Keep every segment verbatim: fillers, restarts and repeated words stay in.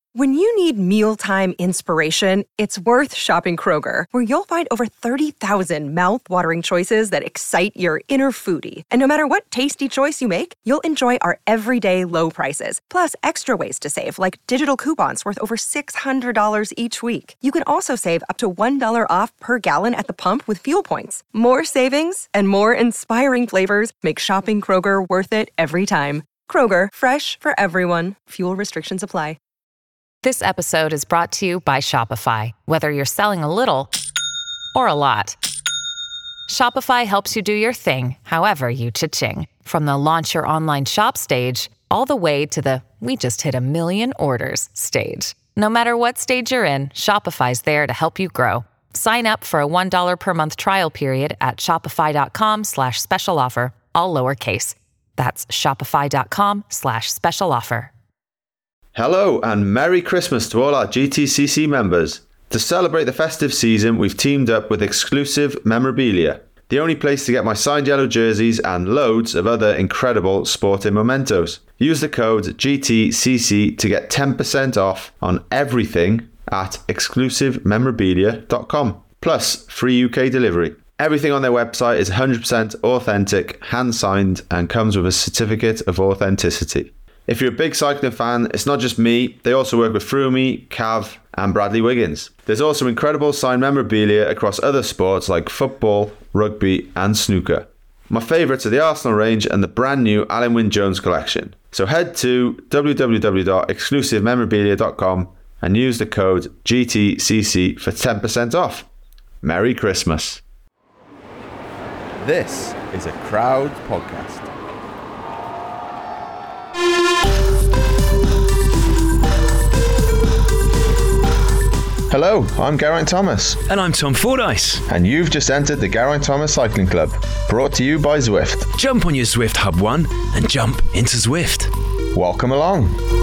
When you need mealtime inspiration, it's worth shopping Kroger, where you'll find over thirty thousand mouth-watering choices that excite your inner foodie. And no matter what tasty choice you make, you'll enjoy our everyday low prices, plus extra ways to save, like digital coupons worth over six hundred dollars each week. You can also save up to one dollar off per gallon at the pump with fuel points. More savings and more inspiring flavors make shopping Kroger worth it every time. Kroger, fresh for everyone. Fuel restrictions apply. This episode is brought to you by Shopify. Whether you're selling a little or a lot, Shopify helps you do your thing, however you cha-ching. From the launch your online shop stage, all the way to the we just hit a million orders stage. No matter what stage you're in, Shopify's there to help you grow. Sign up for a one dollar per month trial period at shopify.com slash special offer, all lowercase. That's shopify.com slash special offer. Hello and Merry Christmas to all our G T C C members. To celebrate the festive season, we've teamed up with Exclusive Memorabilia, the only place to get my signed yellow jerseys and loads of other incredible sporting mementos. Use the code G T C C to get ten percent off on everything at exclusive memorabilia dot com, plus free U K delivery. Everything on their website is one hundred percent authentic, hand-signed, and comes with a certificate of authenticity. If you're a big cycling fan, it's not just me. They also work with Froome, Cav, and Bradley Wiggins. There's also incredible signed memorabilia across other sports like football, rugby, and snooker. My favourites are the Arsenal range and the brand new Alan Wynne-Jones collection. So head to w w w dot exclusive memorabilia dot com and use the code G T C C for ten percent off. Merry Christmas. This is a Crowd podcast. Hello, I'm Geraint Thomas. And I'm Tom Fordyce. And you've just entered the Geraint Thomas Cycling Club, brought to you by Zwift. Jump on your Zwift Hub One and jump into Zwift. Welcome along.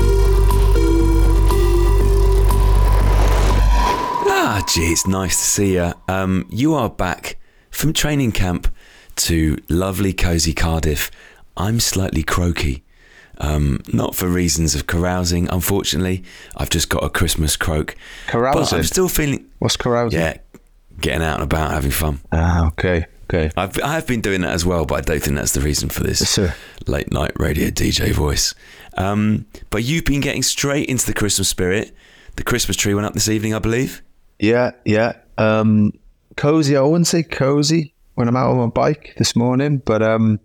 Ah, gee, it's nice to see you. Um, you are back from training camp to lovely, cosy Cardiff. I'm slightly croaky. Um, not for reasons of carousing, unfortunately. I've just got a Christmas croak. Carousing? But I'm still feeling... What's carousing? Yeah, getting out and about, having fun. Ah, okay, okay. I've, I have been doing that as well, but I don't think that's the reason for this Sir. late night radio D J voice. Um, but you've been getting straight into the Christmas spirit. The Christmas tree went up this evening, I believe. Yeah, yeah. Um, cozy, I wouldn't say cozy when I'm out on my bike this morning, but um,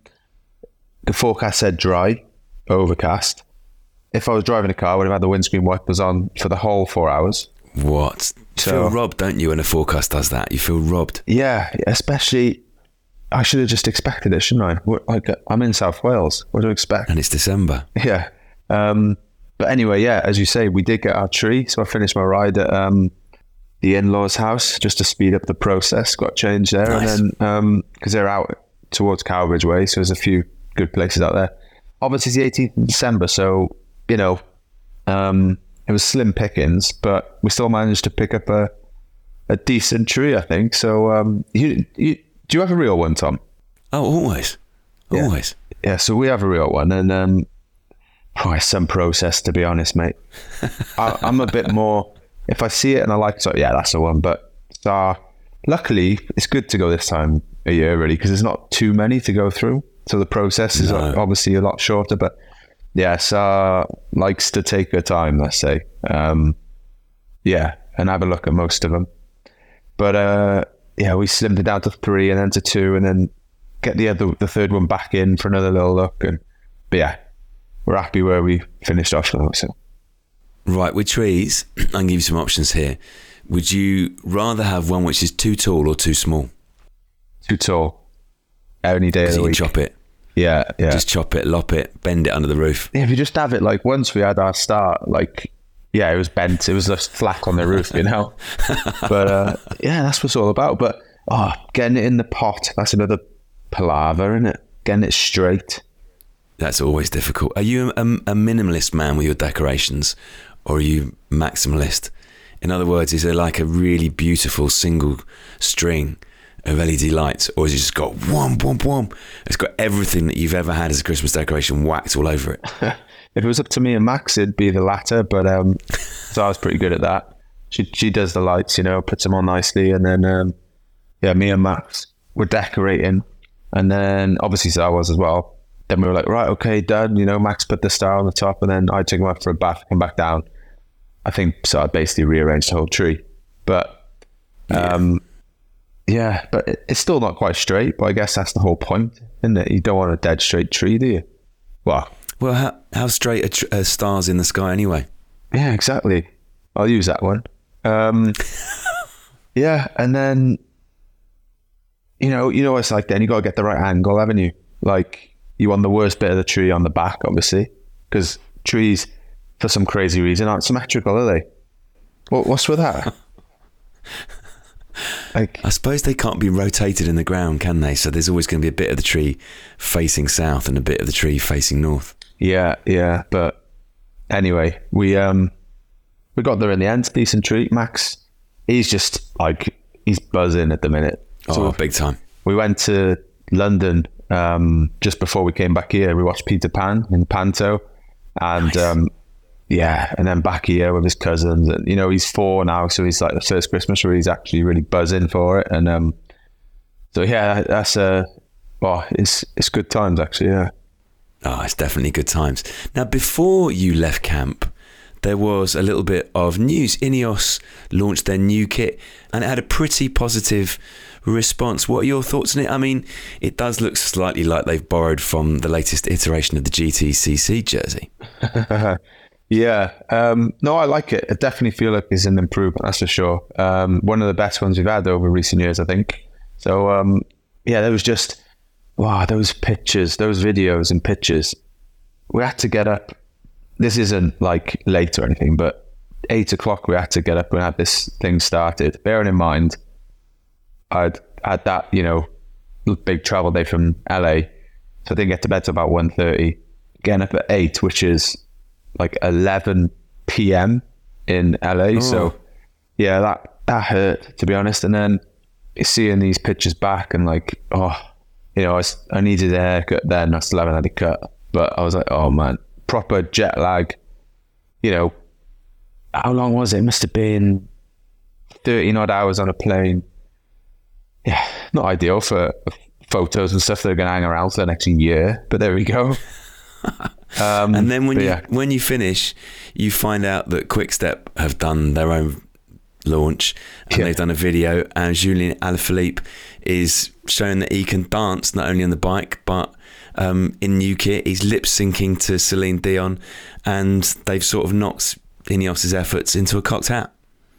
the forecast said dry. Overcast. If I was driving a car, I would have had the windscreen wipers on for the whole four hours. What? You So- feel robbed, don't you, when a forecast does that? You feel robbed. Yeah, especially, I should have just expected it, shouldn't I? What- Like, I'm in South Wales. What do I expect? And it's December. Yeah. Um, but anyway, yeah, as you say, we did get our tree. So I finished my ride at um, the in-laws' house just to speed up the process. Got changed there. Nice. And then, because they're out towards Cowbridge Way, so there's a few good places out there. Obviously, it's the eighteenth of December, so, you know, um, it was slim pickings, but we still managed to pick up a a decent tree, I think. So, um, you, you, do you have a real one, Tom? Oh, always. Yeah. Always. Yeah, so we have a real one, and um, oh, it's some process, to be honest, mate. I, I'm a bit more, if I see it and I like it, so yeah, that's the one. But uh, luckily, it's good to go this time of year, really, because there's not too many to go through. So the process is No. obviously a lot shorter, but yes, uh, likes to take her time, let's say. Um, yeah, and have a look at most of them. But uh, yeah, we slimmed it down to three and then to two, and then get the other, the third one back in for another little look. And but yeah, we're happy where we finished off now. So Right, with trees, I can give you some options here. Would you rather have one which is too tall or too small? too tall. Any day of Because the you can week. chop it. Yeah, yeah. Just chop it, lop it, bend it under the roof. Yeah, if you just have it, like, once we had our start, like, yeah, it was bent. It was just flat on the roof, you know? But, uh, yeah, that's what it's all about. But, oh, getting it in the pot, that's another palaver, isn't it? Getting it straight. That's always difficult. Are you a, a minimalist man with your decorations, or are you maximalist? In other words, is there like a really beautiful single string of L E D lights, or has it just got whom, whom, whom? It's got everything that you've ever had as a Christmas decoration whacked all over it? If it was up to me and Max, it'd be the latter, but um, So I was pretty good at that. She she does the lights, you know, puts them on nicely, and then um, yeah, me and Max were decorating, and then obviously so I was as well. Then we were like, right, okay, done. You know, Max put the star on the top, and then I took him up for a bath, come back down. I think so. I basically rearranged the whole tree, but um, yeah, yeah but it, it's still not quite straight. But I guess that's the whole point, isn't it? You don't want a dead straight tree, do you? Well, well, how how straight are, tr- are stars in the sky anyway? Yeah, exactly. I'll use that one. Um, yeah, and then you know, you know, what it's like. Then you got to get the right angle, haven't you? Like. You want the worst bit of the tree on the back, obviously, because trees, for some crazy reason, aren't symmetrical, are they? What, what's with that? Like, I suppose they can't be rotated in the ground, can they? So there's always going to be a bit of the tree facing south and a bit of the tree facing north. Yeah, yeah. But anyway, we um we got there in the end. Decent tree. Max, he's just like he's buzzing at the minute. So oh, big time. We went to London. Um, just before we came back here, we watched Peter Pan in Panto, and nice. um, yeah, and then back here with his cousins. And you know, he's four now, so he's like the first Christmas where he's actually really buzzing for it. And um, so yeah, that's a uh, well, it's it's good times actually. Yeah. Oh, it's definitely good times. Now, before you left camp, there was a little bit of news. Ineos launched their new kit, and it had a pretty positive response. What are your thoughts on it? I mean, it does look slightly like they've borrowed from the latest iteration of the G T C C jersey. yeah. Um, no, I like it. I definitely feel like it's an improvement, that's for sure. Um, one of the best ones we've had over recent years, I think. So, um, yeah, there was just, wow, those pictures, those videos and pictures. We had to get up. This isn't like late or anything, but eight o'clock we had to get up and have this thing started. Bearing in mind, I'd had that, you know, big travel day from L A, so I didn't get to bed till about one thirty. Getting up at eight, which is like eleven p.m. in L A. Oh. So yeah, that that hurt, to be honest. And then seeing these pictures back and like, oh, you know, I, was, I needed a haircut then. I still haven't had a cut, but I was like, oh man, proper jet lag. You know, how long was it? It must have been thirteen odd hours on a plane. Yeah, not ideal for photos and stuff that are going to hang around for the next year, but there we go. Um, and then when you yeah. when you finish, you find out that Quickstep have done their own launch, and yeah. they've done a video, and Julian Alaphilippe is showing that he can dance not only on the bike, but um, in new kit, he's lip syncing to Celine Dion, and they've sort of knocked Ineos's efforts into a cocked hat.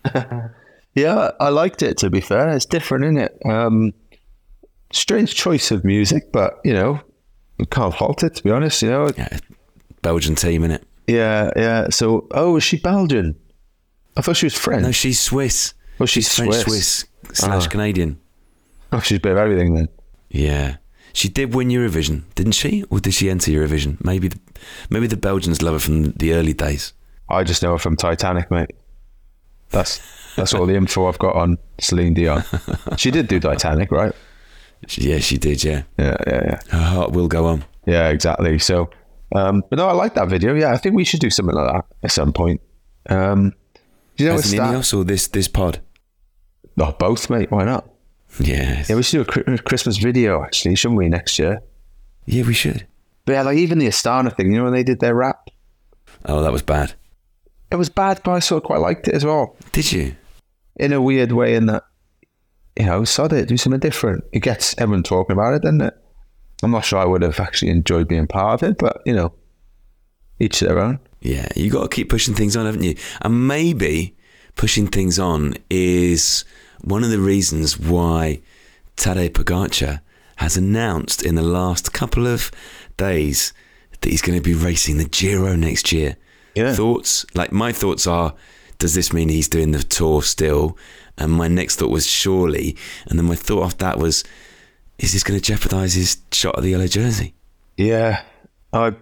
Yeah, I liked it, to be fair. It's different, isn't it? Um, strange choice of music, but, you know, we can't fault it, to be honest, you know. Yeah, Belgian team, innit? Yeah, yeah. So, oh, is she Belgian? I thought she was French. No, she's Swiss. Oh, she's, she's French, Swiss. Swiss slash oh. Canadian. Oh, she's a bit of everything then. Yeah. She did win Eurovision, didn't she? Or did she enter Eurovision? Maybe the, maybe the Belgians love her from the early days. I just know her from Titanic, mate. That's... That's all the info I've got on Celine Dion. She did do Titanic, right? She, yeah, she did, yeah. Yeah, yeah, yeah. Her heart will go on. Yeah, exactly. So, um, but no, I like that video. Yeah, I think we should do something like that at some point. Um, do you know As an Ineos or this, this pod? No, both, mate. Why not? Yes. Yeah, we should do a Christmas video, actually, shouldn't we, next year? Yeah, we should. But yeah, like even the Astana thing, you know, when they did their rap? Oh, that was bad. It was bad, but I sort of quite liked it as well. Did you? In a weird way, in that, you know, sod it, do something different. It gets everyone talking about it, doesn't it? I'm not sure I would have actually enjoyed being part of it, but, you know, each their own. Yeah, you got to keep pushing things on, haven't you? And maybe pushing things on is one of the reasons why Tadej Pogačar has announced in the last couple of days that he's going to be racing the Giro next year. Yeah. Thoughts? Like, my thoughts are, does this mean he's doing the tour still? And my next thought was surely. And then my thought after that was, is this going to jeopardise his shot at the yellow jersey? Yeah. I,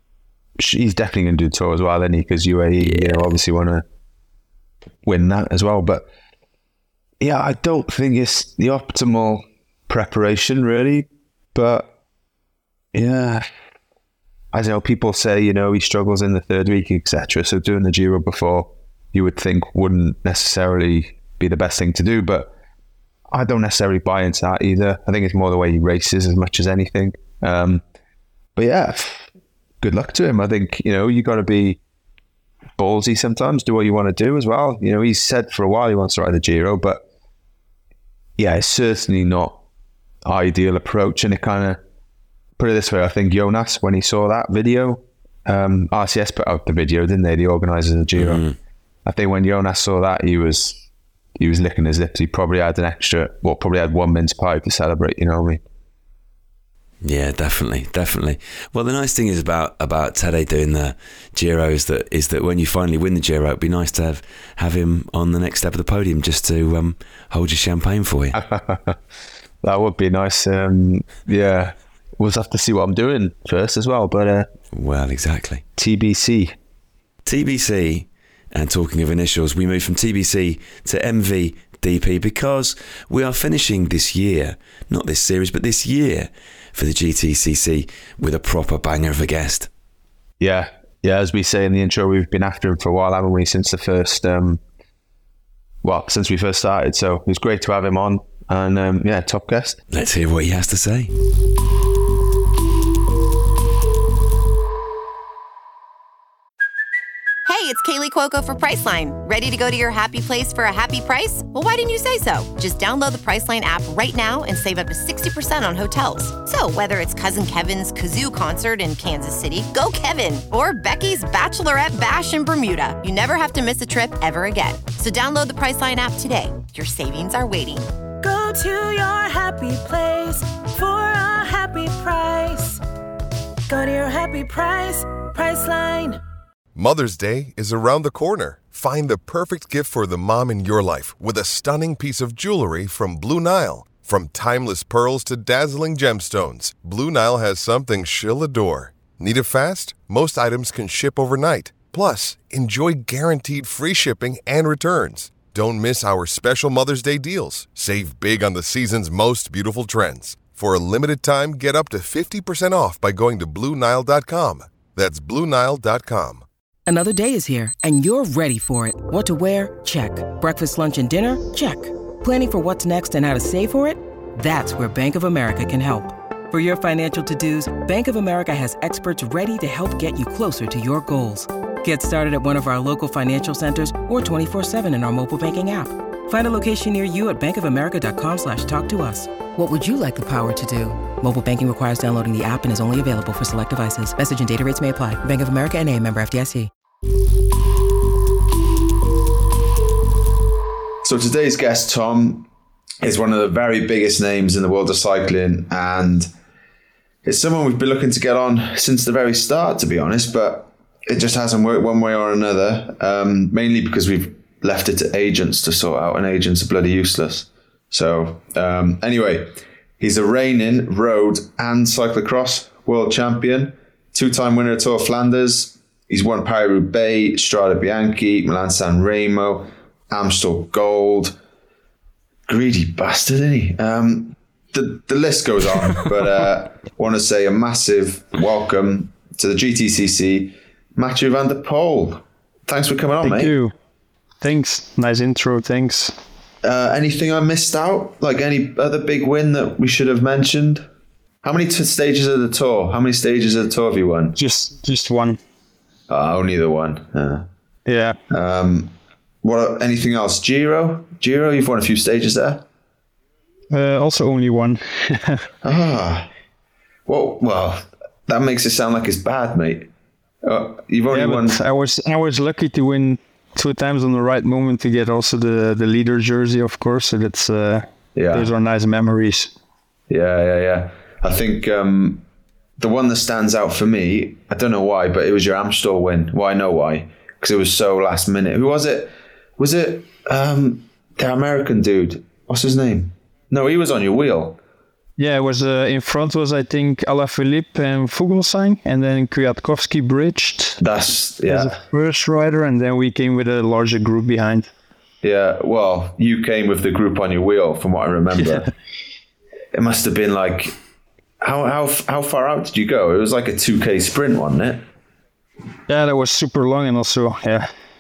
he's definitely going to do the tour as well, isn't he? Because U A E, yeah. you know, obviously want to win that as well. But yeah, I don't think it's the optimal preparation, really. But yeah, I know people say, you know, he struggles in the third week, et cetera. So doing the Giro before you would think wouldn't necessarily be the best thing to do, but I don't necessarily buy into that either. I think it's more the way he races as much as anything. Um, but yeah, good luck to him. I think, you know, you got to be ballsy sometimes, do what you want to do as well. You know, he's said for a while he wants to ride the Giro, but yeah, it's certainly not ideal approach. And it kind of, put it this way, I think Jonas, when he saw that video, um, R C S put out the video, didn't they? The organisers of the Giro. Mm. I think when Jonas saw that, he was he was licking his lips. He probably had an extra, well, probably had one mince pie to celebrate, you know what I mean? Yeah, definitely, definitely. Well, the nice thing is about about Tadej doing the Giro is that is that when you finally win the Giro, it'd be nice to have have him on the next step of the podium just to um, hold your champagne for you. That would be nice. Um, yeah, we'll have to see what I'm doing first as well. But uh, well, exactly. T B C, T B C, and talking of initials, we move from T B C to M V D P because we are finishing this year, not this series, but this year, for the G T C C with a proper banger of a guest. Yeah, yeah. As we say in the intro, we've been after him for a while, haven't we? Since the first, um, well, since we first started. So it was great to have him on, and um, yeah, top guest. Let's hear what he has to say. Hey, it's Kaylee Cuoco for Priceline. Ready to go to your happy place for a happy price? Well, why didn't you say so? Just download the Priceline app right now and save up to sixty percent on hotels. So whether it's Cousin Kevin's Kazoo concert in Kansas City, go Kevin, or Becky's Bachelorette Bash in Bermuda, you never have to miss a trip ever again. So download the Priceline app today. Your savings are waiting. Go to your happy place for a happy price. Go to your happy price, Priceline. Mother's Day is around the corner. Find the perfect gift for the mom in your life with a stunning piece of jewelry from Blue Nile. From timeless pearls to dazzling gemstones, Blue Nile has something she'll adore. Need it fast? Most items can ship overnight. Plus, enjoy guaranteed free shipping and returns. Don't miss our special Mother's Day deals. Save big on the season's most beautiful trends. For a limited time, get up to fifty percent off by going to Blue Nile dot com. That's Blue Nile dot com. Another day is here, and you're ready for it. What to wear? Check. Breakfast, lunch, and dinner? Check. Planning for what's next and how to save for it? That's where Bank of America can help. For your financial to-dos, Bank of America has experts ready to help get you closer to your goals. Get started at one of our local financial centers or twenty-four seven in our mobile banking app. Find a location near you at bankofamerica.com slash talk to us. What would you like the power to do? Mobile banking requires downloading the app and is only available for select devices. Message and data rates may apply. Bank of America N A, member F D I C. So today's guest, Tom, is one of the very biggest names in the world of cycling, and it's someone we've been looking to get on since the very start, to be honest, but it just hasn't worked one way or another, um, mainly because we've left it to agents to sort out, and agents are bloody useless. So um, anyway, he's a reigning road and cyclocross world champion, two-time winner of Tour of Flanders. He's won Paris-Roubaix, Strade Bianche, Milan-San Remo, Amstel Gold. Greedy bastard, isn't he? Um, the, the list goes on, but uh, I want to say a massive welcome to the G T C C, Mathieu van der Poel. Thanks for coming on, Thank mate. Thank you. Thanks. Nice intro. Thanks. Uh, anything I missed out? Like any other big win that we should have mentioned? How many t- stages of the Tour? How many stages of the Tour have you won? Just just one. Uh, only the one. Uh, yeah. Um, what? Anything else? Giro? Giro? You've won a few stages there? Uh, also only one. ah. Well, well, that makes it sound like it's bad, mate. Uh, you've only yeah, won... I was, I was lucky to win two times on the right moment to get also the, the leader jersey, of course. So that's uh, yeah. Those are nice memories. Yeah, yeah, yeah. I think um, the one that stands out for me, I don't know why, but it was your Amstel win. Well, I know why, because it was so last minute. Who was it? Was it um, the American dude? What's his name? No, he was on your wheel. Yeah, it was uh, in front was, I think, Alaphilippe and Fuglsang, and then Kwiatkowski bridged. That's, yeah. As a first rider, and then we came with a larger group behind. Yeah, well, you came with the group on your wheel, from what I remember. It must have been like, how how how far out did you go? It was like a two K sprint, wasn't it? Yeah, that was super long, and also, yeah,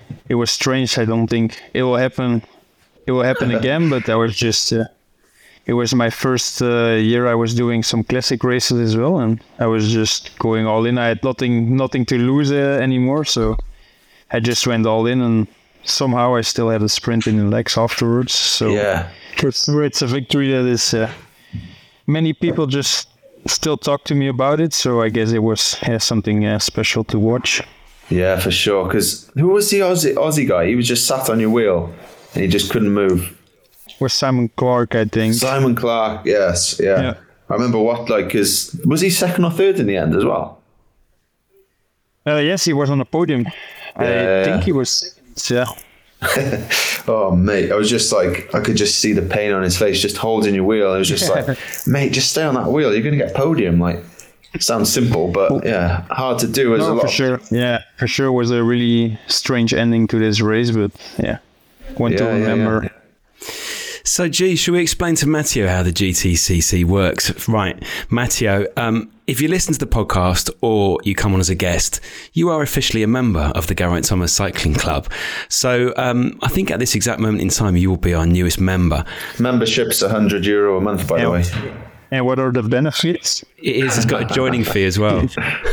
it was strange. I don't think it will happen. It will happen again. But I was just. Uh, it was my first uh, year. I was doing some classic races as well, and I was just going all in. I had nothing, nothing to lose uh, anymore, so I just went all in, and somehow I still had a sprint in the legs afterwards. So yeah, it's, it's a victory that is. Uh, many people just still talk to me about it, so I guess it was yeah, something uh, special to watch. Yeah, for sure. Because who was the Aussie, Aussie guy? He was just sat on your wheel and he just couldn't move. Was Simon Clark, I think. Simon Clark, yes, yeah. yeah. I remember what, like, his, was he second or third in the end as well? Uh, yes, he was on the podium. Yeah, I yeah. think he was, yeah. Oh, mate, I was just like, I could just see the pain on his face, just holding your wheel. It was just like, mate, just stay on that wheel. You're going to get podium. Like, sounds simple, but yeah, hard to do. As no, a lot. For sure. Yeah, for sure was a really strange ending to this race, but yeah, one yeah, to remember. Yeah, yeah. So, G, should we explain to Matteo how the G T C C works? Right, Matteo, um, if you listen to the podcast or you come on as a guest, you are officially a member of the Geraint Thomas Cycling Club. So um, I think at this exact moment in time, you will be our newest member. Membership's one hundred euro a month, by and, the way. And what are the benefits? It is. It's got a joining fee as well.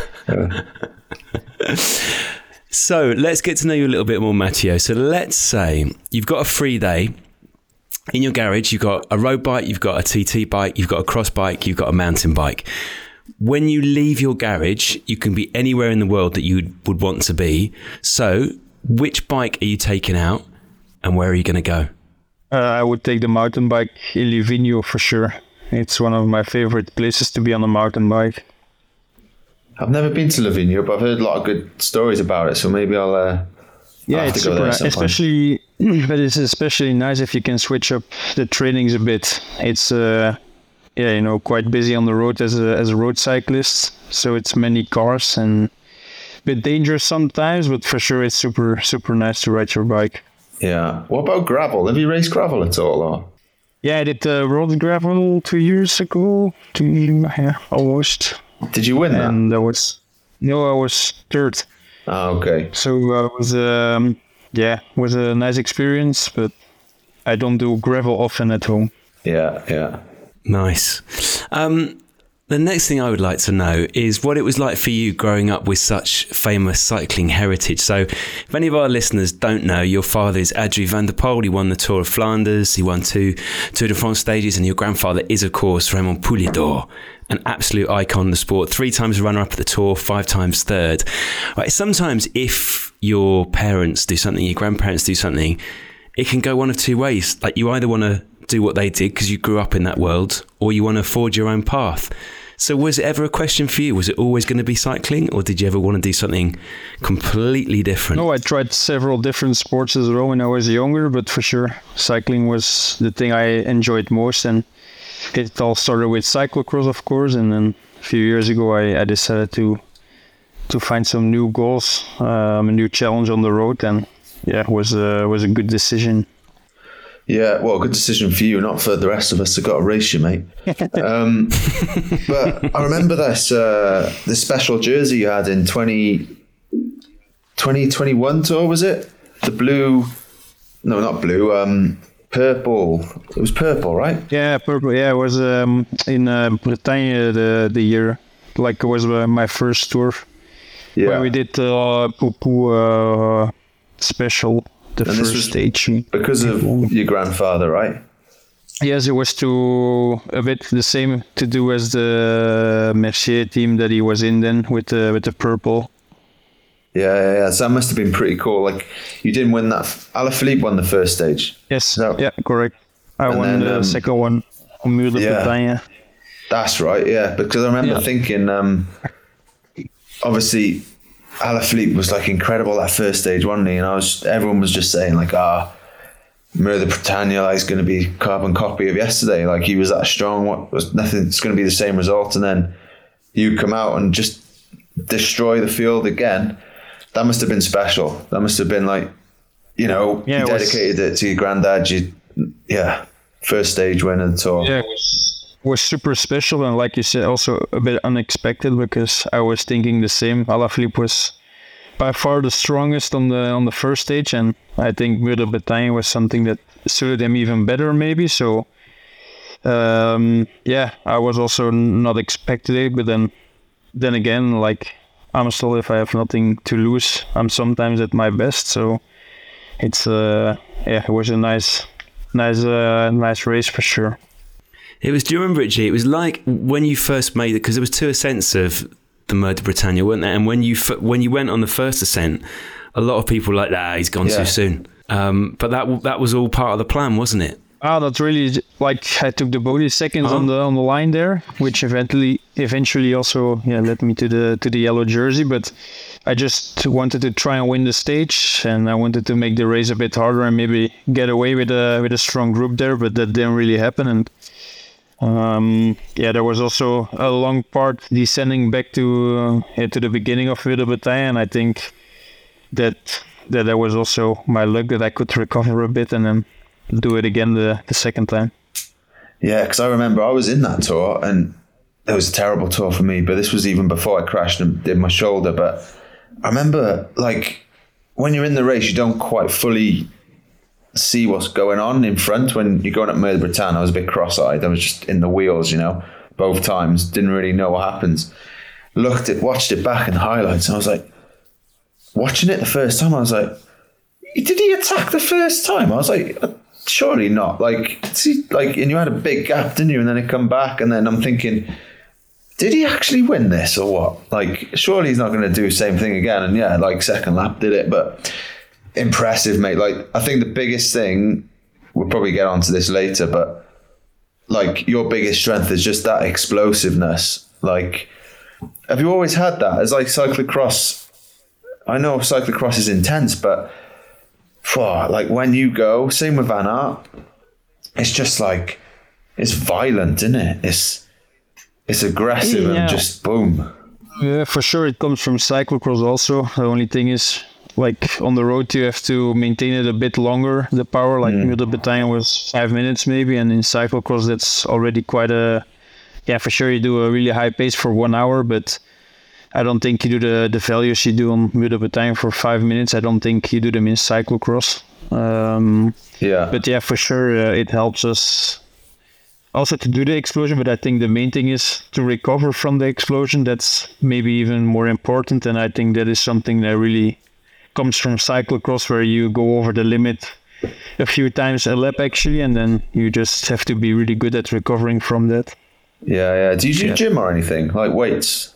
So let's get to know you a little bit more, Matteo. So let's say you've got a free day. In your garage, you've got a road bike, you've got a T T bike, you've got a cross bike, you've got a mountain bike. When you leave your garage, you can be anywhere in the world that you would want to be. So, which bike are you taking out and where are you going to go? Uh, I would take the mountain bike in Livigno for sure. It's one of my favorite places to be on a mountain bike. I've never been to Livigno, but I've heard a lot of good stories about it, so maybe I'll... Uh... Yeah, it's super nice. Especially, but it's especially nice if you can switch up the trainings a bit. It's, uh, yeah, you know, quite busy on the road as a as a road cyclist. So it's many cars and a bit dangerous sometimes, but for sure it's super super nice to ride your bike. Yeah. What about gravel? Have you raced gravel at all? Or? Yeah, I did uh, road gravel two years ago. Two, yeah, almost. Did you win that? And I was no, I was third. Oh, okay. So uh, it was um, yeah, it was a nice experience, but I don't do gravel often at home. Yeah, yeah. Nice. Um, the next thing I would like to know is what it was like for you growing up with such famous cycling heritage. So if any of our listeners don't know, your father is Adrie van der Poel. He won the Tour of Flanders. He won two Tour de France stages. And your grandfather is, of course, Raymond Poulidor, an absolute icon in the sport, three times runner-up at the Tour, five times third. Right, sometimes if your parents do something, your grandparents do something, it can go one of two ways. Like you either want to do what they did because you grew up in that world, or you want to forge your own path. So was it ever a question for you? Was it always going to be cycling, or did you ever want to do something completely different? No, I tried several different sports as well when I was younger, but for sure, cycling was the thing I enjoyed most. And it all started with cyclocross, of course, and then a few years ago, I, I decided to to find some new goals, um, a new challenge on the road, and yeah, it was a, was a good decision. Yeah, well, good decision for you, not for the rest of us who got to race you, mate. um, but I remember this uh, this special jersey you had in twenty, twenty twenty-one tour, was it? The blue, no, not blue, um, purple. It was purple, right? Yeah, purple. Yeah, it was um, in uh, Bretagne the the year. Like it was uh, my first tour. Yeah. When we did the uh, Poupou uh, special. The and first stage. Because of your grandfather, right? Yes, it was to a bit the same to do as the Mercier team that he was in then with the with the purple. Yeah, yeah, yeah. So that must have been pretty cool. Like you didn't win that. Alaphilippe won the first stage. Yes. So, yeah, correct. I won then, the um, second one on Mur de yeah, Bretagne. That's right. Yeah, because I remember yeah. thinking, um, obviously. Alaphilippe was like incredible that first stage, wasn't he? And I was, everyone was just saying like, ah, Mur de Bretagne like, is going to be carbon copy of yesterday. Like he was that strong. What was nothing? It's going to be the same result. And then you come out and just destroy the field again. That must have been special. That must have been like, you know, yeah, you dedicated it, was, it to your granddad. You, yeah, first stage win of the tour. Yeah, it was, was super special, and like you said, also a bit unexpected because I was thinking the same. Alaphilippe was by far the strongest on the on the first stage, and I think Muur de Bretagne was something that suited them even better, maybe. So, um, yeah, I was also not expected it, but then, then again, like Amstel, if I have nothing to lose, I'm sometimes at my best. So, it's uh, yeah, it was a nice, nice, uh, nice race for sure. It was. Do you remember it, G? It was like when you first made it, because there was two ascents of the Muur de Bretagne, weren't there? And when you when you went on the first ascent, a lot of people were like, ah, he's gone yeah. too soon. Um, but that that was all part of the plan, wasn't it? Ah, that's really like I took the bogey seconds uh-huh. on the on the line there, which eventually eventually also yeah led me to the to the yellow jersey. But I just wanted to try and win the stage, and I wanted to make the race a bit harder and maybe get away with a with a strong group there. But that didn't really happen, and. Um, yeah, there was also a long part descending back to uh, to the beginning of Muur de Bretagne, and I think that that that was also my luck that I could recover a bit and then do it again the, the second time. Yeah, because I remember I was in that tour, and it was a terrible tour for me, but this was even before I crashed and did my shoulder. But I remember, like, when you're in the race, you don't quite fully see what's going on in front when you're going up Muur de Bretagne. I was a bit cross-eyed. I was just in the wheels, you know, both times. Didn't really know what happens. Looked at, watched it back in the highlights, and I was like, watching it the first time, I was like, did he attack the first time? I was like, surely not. Like, see, like, and you had a big gap, didn't you? And then it come back, and then I'm thinking, did he actually win this or what? Like, surely he's not going to do the same thing again. And yeah, like second lap did it, but. Impressive, mate. Like, I think the biggest thing, we'll probably get onto this later, but like your biggest strength is just that explosiveness. Like, have you always had that? As like cyclocross, I know cyclocross is intense, but for like when you go, same with Van Aert, it's just like, it's violent, isn't it? It's it's aggressive yeah. and just boom. Yeah, for sure. It comes from cyclocross also. The only thing is, like on the road, you have to maintain it a bit longer, the power. Like mm. Muur de Bretagne was five minutes maybe, and in cyclocross that's already quite a, yeah, for sure you do a really high pace for one hour, but I don't think you do the, the values you do on Muur de Bretagne for five minutes. I don't think you do them in cyclocross. Um, yeah. But yeah, for sure uh, it helps us also to do the explosion, but I think the main thing is to recover from the explosion. That's maybe even more important, and I think that is something that really comes from cyclocross, where you go over the limit a few times a lap actually, and then you just have to be really good at recovering from that. Yeah, yeah. Do you do yeah. gym or anything, like weights?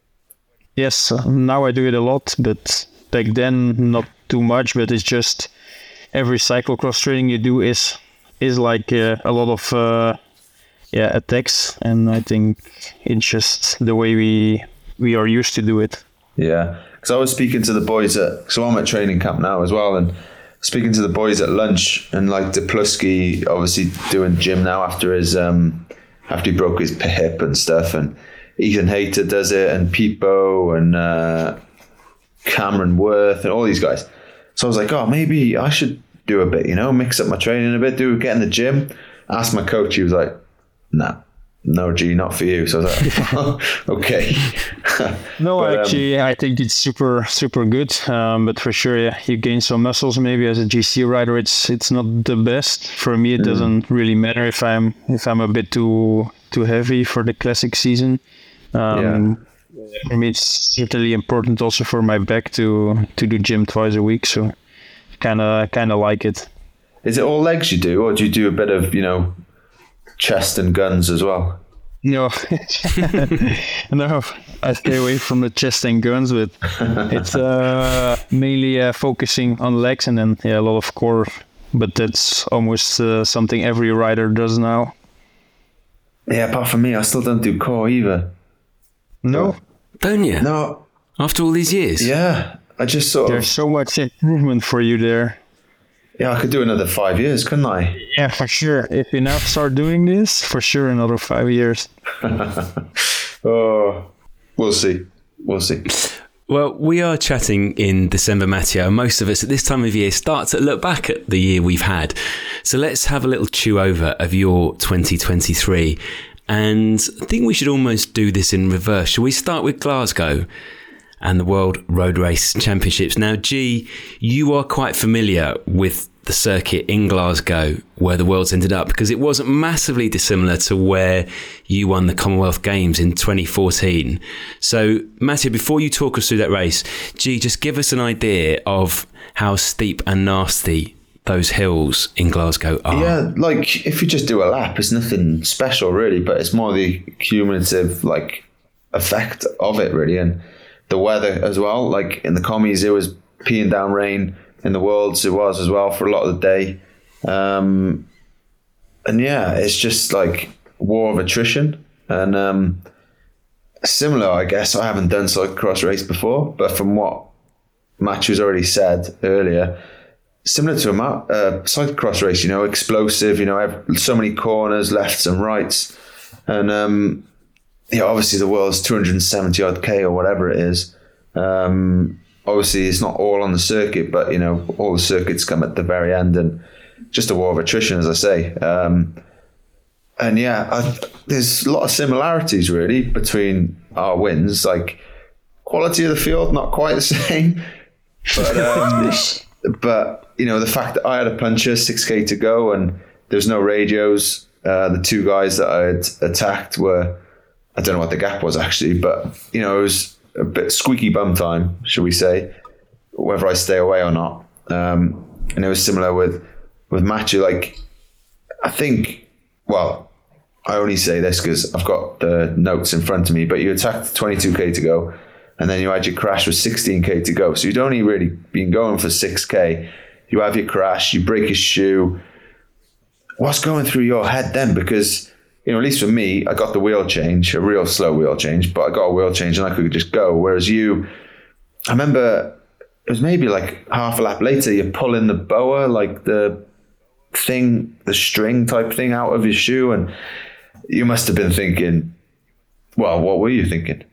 Yes, uh, now I do it a lot, but back then not too much. But it's just every cyclocross training you do is is like uh, a lot of uh, yeah attacks, and I think it's just the way we we are used to do it. Yeah. Because I was speaking to the boys at, so I'm at training camp now as well, and speaking to the boys at lunch, and like Deplusky obviously doing gym now after his um after he broke his hip and stuff, and Ethan Hayter does it, and Pipo and uh, Cameron Worth and all these guys. So I was like, oh, maybe I should do a bit, you know, mix up my training a bit, do get in the gym. Asked my coach, he was like, nah. No, G, not for you. So I was like, okay. no, but, actually, um, I think it's super, super good. Um, but for sure, yeah, you gain some muscles. Maybe as a G C rider, it's it's not the best. For me, it mm. doesn't really matter if I'm if I'm a bit too too heavy for the classic season. Um, yeah. For me, it's certainly important also for my back to to do gym twice a week. So, kind of kind of like it. Is it all legs you do, or do you do a bit of, you know, chest and guns as well? No, no, I stay away from the chest and guns, but it's uh, mainly uh, focusing on legs, and then yeah, a lot of core, but that's almost uh, something every rider does now. Yeah, apart from me, I still don't do core either. No? Don't you? No. After all these years? Yeah, I just sort There's of... so much improvement for you there. Yeah, I could do another five years, couldn't I? Yeah, for sure. If you now start doing this, for sure, another five years. Oh, we'll see. We'll see. Well, we are chatting in December, Matteo. Most of us at this time of year start to look back at the year we've had. So let's have a little chew over of your twenty twenty-three. And I think we should almost do this in reverse. Shall we start with Glasgow? and the World Road Race Championships. Now, G, you are quite familiar with the circuit in Glasgow where the Worlds ended up, because it wasn't massively dissimilar to where you won the Commonwealth Games in twenty fourteen. So, Mathieu, before you talk us through that race, G, just give us an idea of how steep and nasty those hills in Glasgow are. Yeah, like if you just do a lap, it's nothing special really, but it's more the cumulative like effect of it really, and the weather as well. Like in the commies, it was peeing down rain. In the Worlds, it was as well for a lot of the day. Um, and yeah, it's just like war of attrition. And um, similar, I guess, I haven't done cyclocross race before, but from what Matthew's already said earlier, similar to a ma- uh, cyclocross race, you know, explosive, you know, every, so many corners, lefts and rights. And um, yeah, obviously the World's two hundred seventy odd K or whatever it is. Um, Obviously, it's not all on the circuit, but, you know, all the circuits come at the very end, and just a war of attrition, as I say. Um, and yeah, I, there's a lot of similarities, really, between our wins. Like, quality of the field, not quite the same. But, um, but you know, the fact that I had a puncher, six K to go, and there's no radios. Uh, the two guys that I had attacked were, I don't know what the gap was, actually, but, you know, it was a bit squeaky bum time, shall we say, whether I stay away or not. Um, and it was similar with, with Mathieu. Like, I think, well, I only say this because I've got the notes in front of me, but you attacked twenty-two K to go, and then you had your crash with sixteen K to go. So you'd only really been going for six K. You have your crash, you break your shoe. What's going through your head then? Because, you know, at least for me, I got the wheel change, a real slow wheel change, but I got a wheel change and I could just go. Whereas you, I remember it was maybe like half a lap later, you're pulling the boa, like the thing, the string type thing out of your shoe. And you must have been thinking, well, what were you thinking?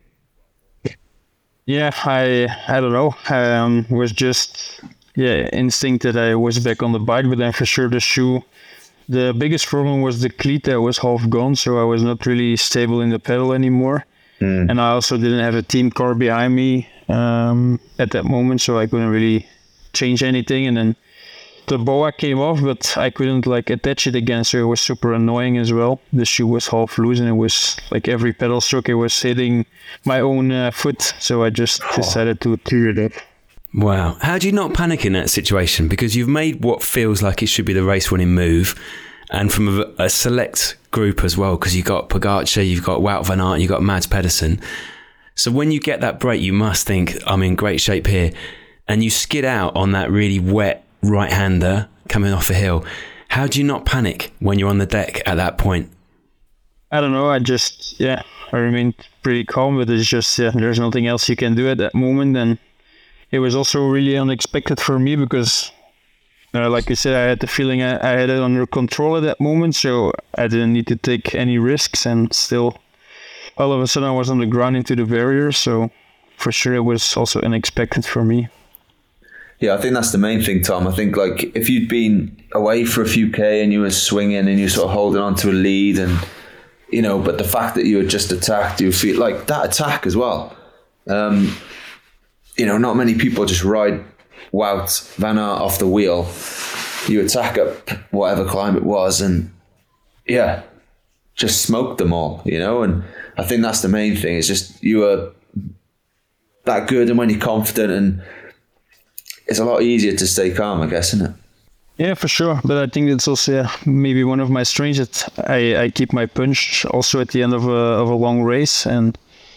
Yeah, I I don't know. Um, it was just, yeah, instinct that I was back on the bike, but then for sure the shoe. The biggest problem was the cleat that was half gone, so I was not really stable in the pedal anymore. Mm. And I also didn't have a team car behind me um, at that moment, so I couldn't really change anything. And then the boa came off, but I couldn't like attach it again, so it was super annoying as well. The shoe was half loose, and it was like every pedal stroke, it was hitting my own uh, foot, so I just oh. decided to clear it up. Wow. How do you not panic in that situation? Because you've made what feels like it should be the race-winning move, and from a, a select group as well, because you've got Pogacar, you've got Wout van Aert, you've got Mads Pedersen. So when you get that break, you must think, I'm in great shape here. And you skid out on that really wet right-hander coming off a hill. How do you not panic when you're on the deck at that point? I don't know. I just, yeah, I remained pretty calm, but it's just, yeah, there's nothing else you can do at that moment. And it was also really unexpected for me because, uh, like you said, I had the feeling I, I had it under control at that moment, so I didn't need to take any risks, and still, all of a sudden I was on the ground into the barrier, so for sure it was also unexpected for me. Yeah, I think that's the main thing, Tom. I think like if you'd been away for a few K and you were swinging and you were sort of holding on to a lead, and, you know, but the fact that you had just attacked, you feel like that attack as well. Um, You know, not many people just ride Wout van Aert off the wheel. You attack up whatever climb it was, and yeah, just smoke them all, you know. And I think that's the main thing. It's just you are that good, and when you're confident, and it's a lot easier to stay calm, I guess, isn't it? Yeah, for sure. But I think it's also yeah, maybe one of my strengths that I, I keep my punch also at the end of a of a long race. And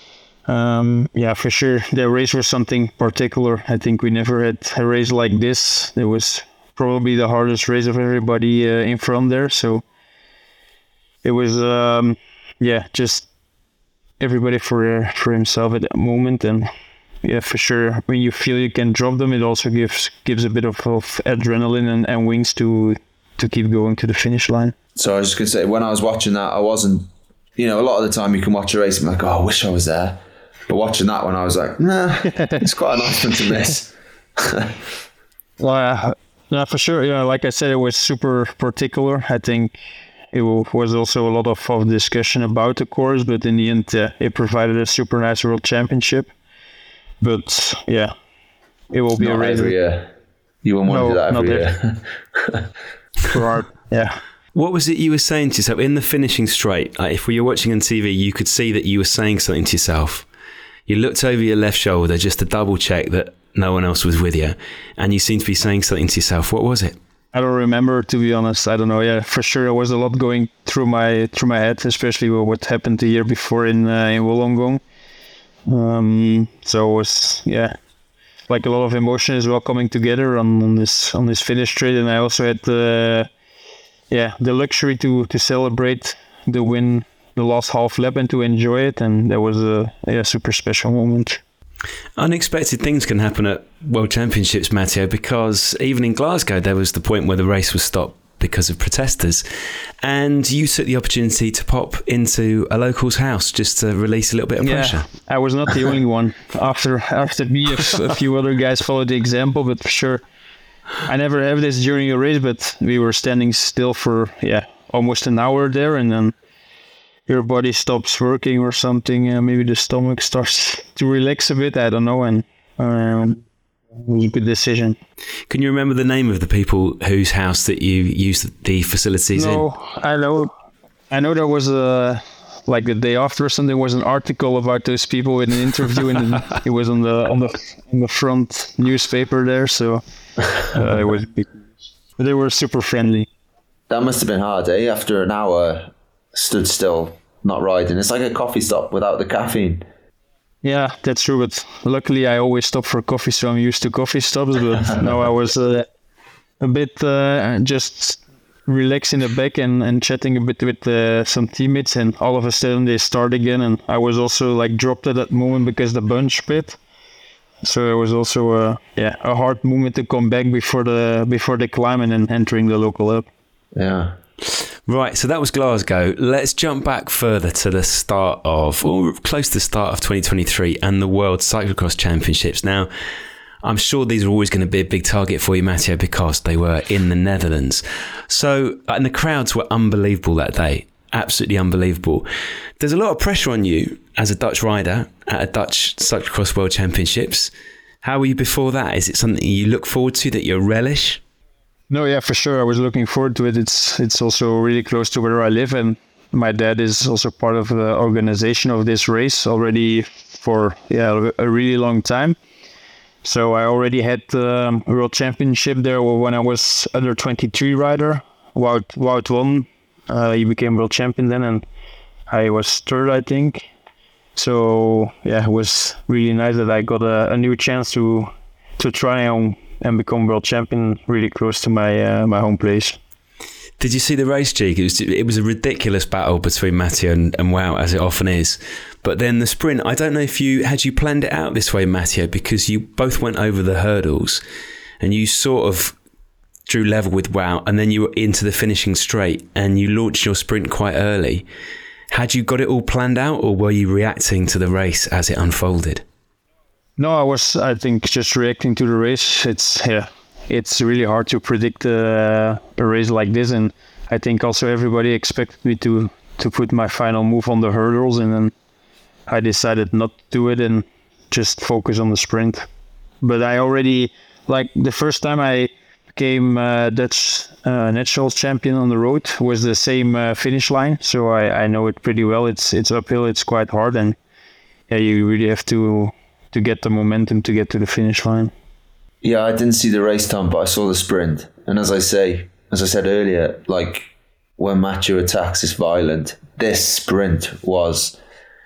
Um, yeah, for sure. The race was something particular. I think we never had a race like this. It was probably the hardest race of everybody uh, in front there. So it was, um, yeah, just everybody for for himself at that moment. And yeah, for sure, when you feel you can drop them, it also gives gives a bit of, of adrenaline and, and wings to to keep going to the finish line. So I was just going to say, when I was watching that, I wasn't, you know, a lot of the time you can watch a race and be like, oh, I wish I was there. But watching that one, I was like, nah, it's quite a nice one to miss. Well, uh, yeah, for sure. Yeah, like I said, it was super particular. I think it was also a lot of, of discussion about the course, but in the end, uh, it provided a super nice world championship. but yeah, it will be not a race every year. You wouldn't want no, to do that every not year. For art, yeah. What was it you were saying to yourself in the finishing straight? Like if we were watching on T V, you could see that you were saying something to yourself. You looked over your left shoulder just to double check that no one else was with you, and you seemed to be saying something to yourself. What was it? I don't remember, to be honest. I don't know. Yeah, for sure, there was a lot going through my through my head, especially with what happened the year before in uh, in Wollongong. Um, so it was yeah, like a lot of emotion as well coming together on, on this on this finish straight, and I also had the yeah the luxury to to celebrate the win, the last half lap, and to enjoy it, and that was a yeah super special moment. Unexpected things can happen at World Championships, Matteo, because even in Glasgow there was the point where the race was stopped because of protesters, and you took the opportunity to pop into a local's house just to release a little bit of yeah, pressure. I was not the only one. After after me, a, f- a few other guys followed the example, but for sure, I never have this during a race, but we were standing still for yeah almost an hour there, and then your body stops working or something. Uh, maybe the stomach starts to relax a bit. I don't know. And um, it was a good decision. Can you remember the name of the people whose house that you used the facilities no, in? No, I know. I know there was a, like the day after or something, was an article about those people in an interview, and it was on the on the on the front newspaper there. So uh, it was big. But they were super friendly. That must have been hard, eh? After an hour, stood still, not riding. It's like a coffee stop without the caffeine. Yeah, that's true. But luckily, I always stop for coffee, so I'm used to coffee stops. But no, I was uh, a bit uh, just relaxing the back and, and chatting a bit with uh, some teammates, and all of a sudden they start again. And I was also like dropped at that moment because the bunch split. So it was also a yeah a hard moment to come back before the before the climb and then entering the local up. Yeah. Right, so that was Glasgow. Let's jump back further to the start of, or close to the start of twenty twenty-three and the World Cyclocross Championships. Now, I'm sure these are always going to be a big target for you, Matteo, because they were in the Netherlands. So, and the crowds were unbelievable that day. Absolutely unbelievable. There's a lot of pressure on you as a Dutch rider at a Dutch Cyclocross World Championships. How were you before that? Is it something you look forward to, that you relish? No, yeah, for sure. I was looking forward to it. It's it's also really close to where I live, and my dad is also part of the organization of this race already for yeah a really long time. So I already had the um, World Championship there when I was under twenty-three rider. Wout, Wout won. Uh, he became world champion then, and I was third, I think. So yeah, it was really nice that I got a, a new chance to to try and. and become world champion really close to my uh, my home place. Did you see the race, Cheek? It was, it was a ridiculous battle between Matteo and, and Wout, as it often is. But then the sprint, I don't know if you, had you planned it out this way, Matteo, because you both went over the hurdles and you sort of drew level with Wout, and then you were into the finishing straight and you launched your sprint quite early. Had you got it all planned out, or were you reacting to the race as it unfolded? No, I was, I think, just reacting to the race. It's yeah, it's really hard to predict uh, a race like this, and I think also everybody expected me to, to put my final move on the hurdles, and then I decided not to do it and just focus on the sprint. But I already, like the first time I became uh, Dutch uh, Naturals champion on the road was the same uh, finish line, so I, I know it pretty well. It's it's uphill, it's quite hard, and yeah, you really have to. to get the momentum to get to the finish line. Yeah, I didn't see the race time, but I saw the sprint. And as I say, as I said earlier, like when Matteo attacks is violent, this sprint was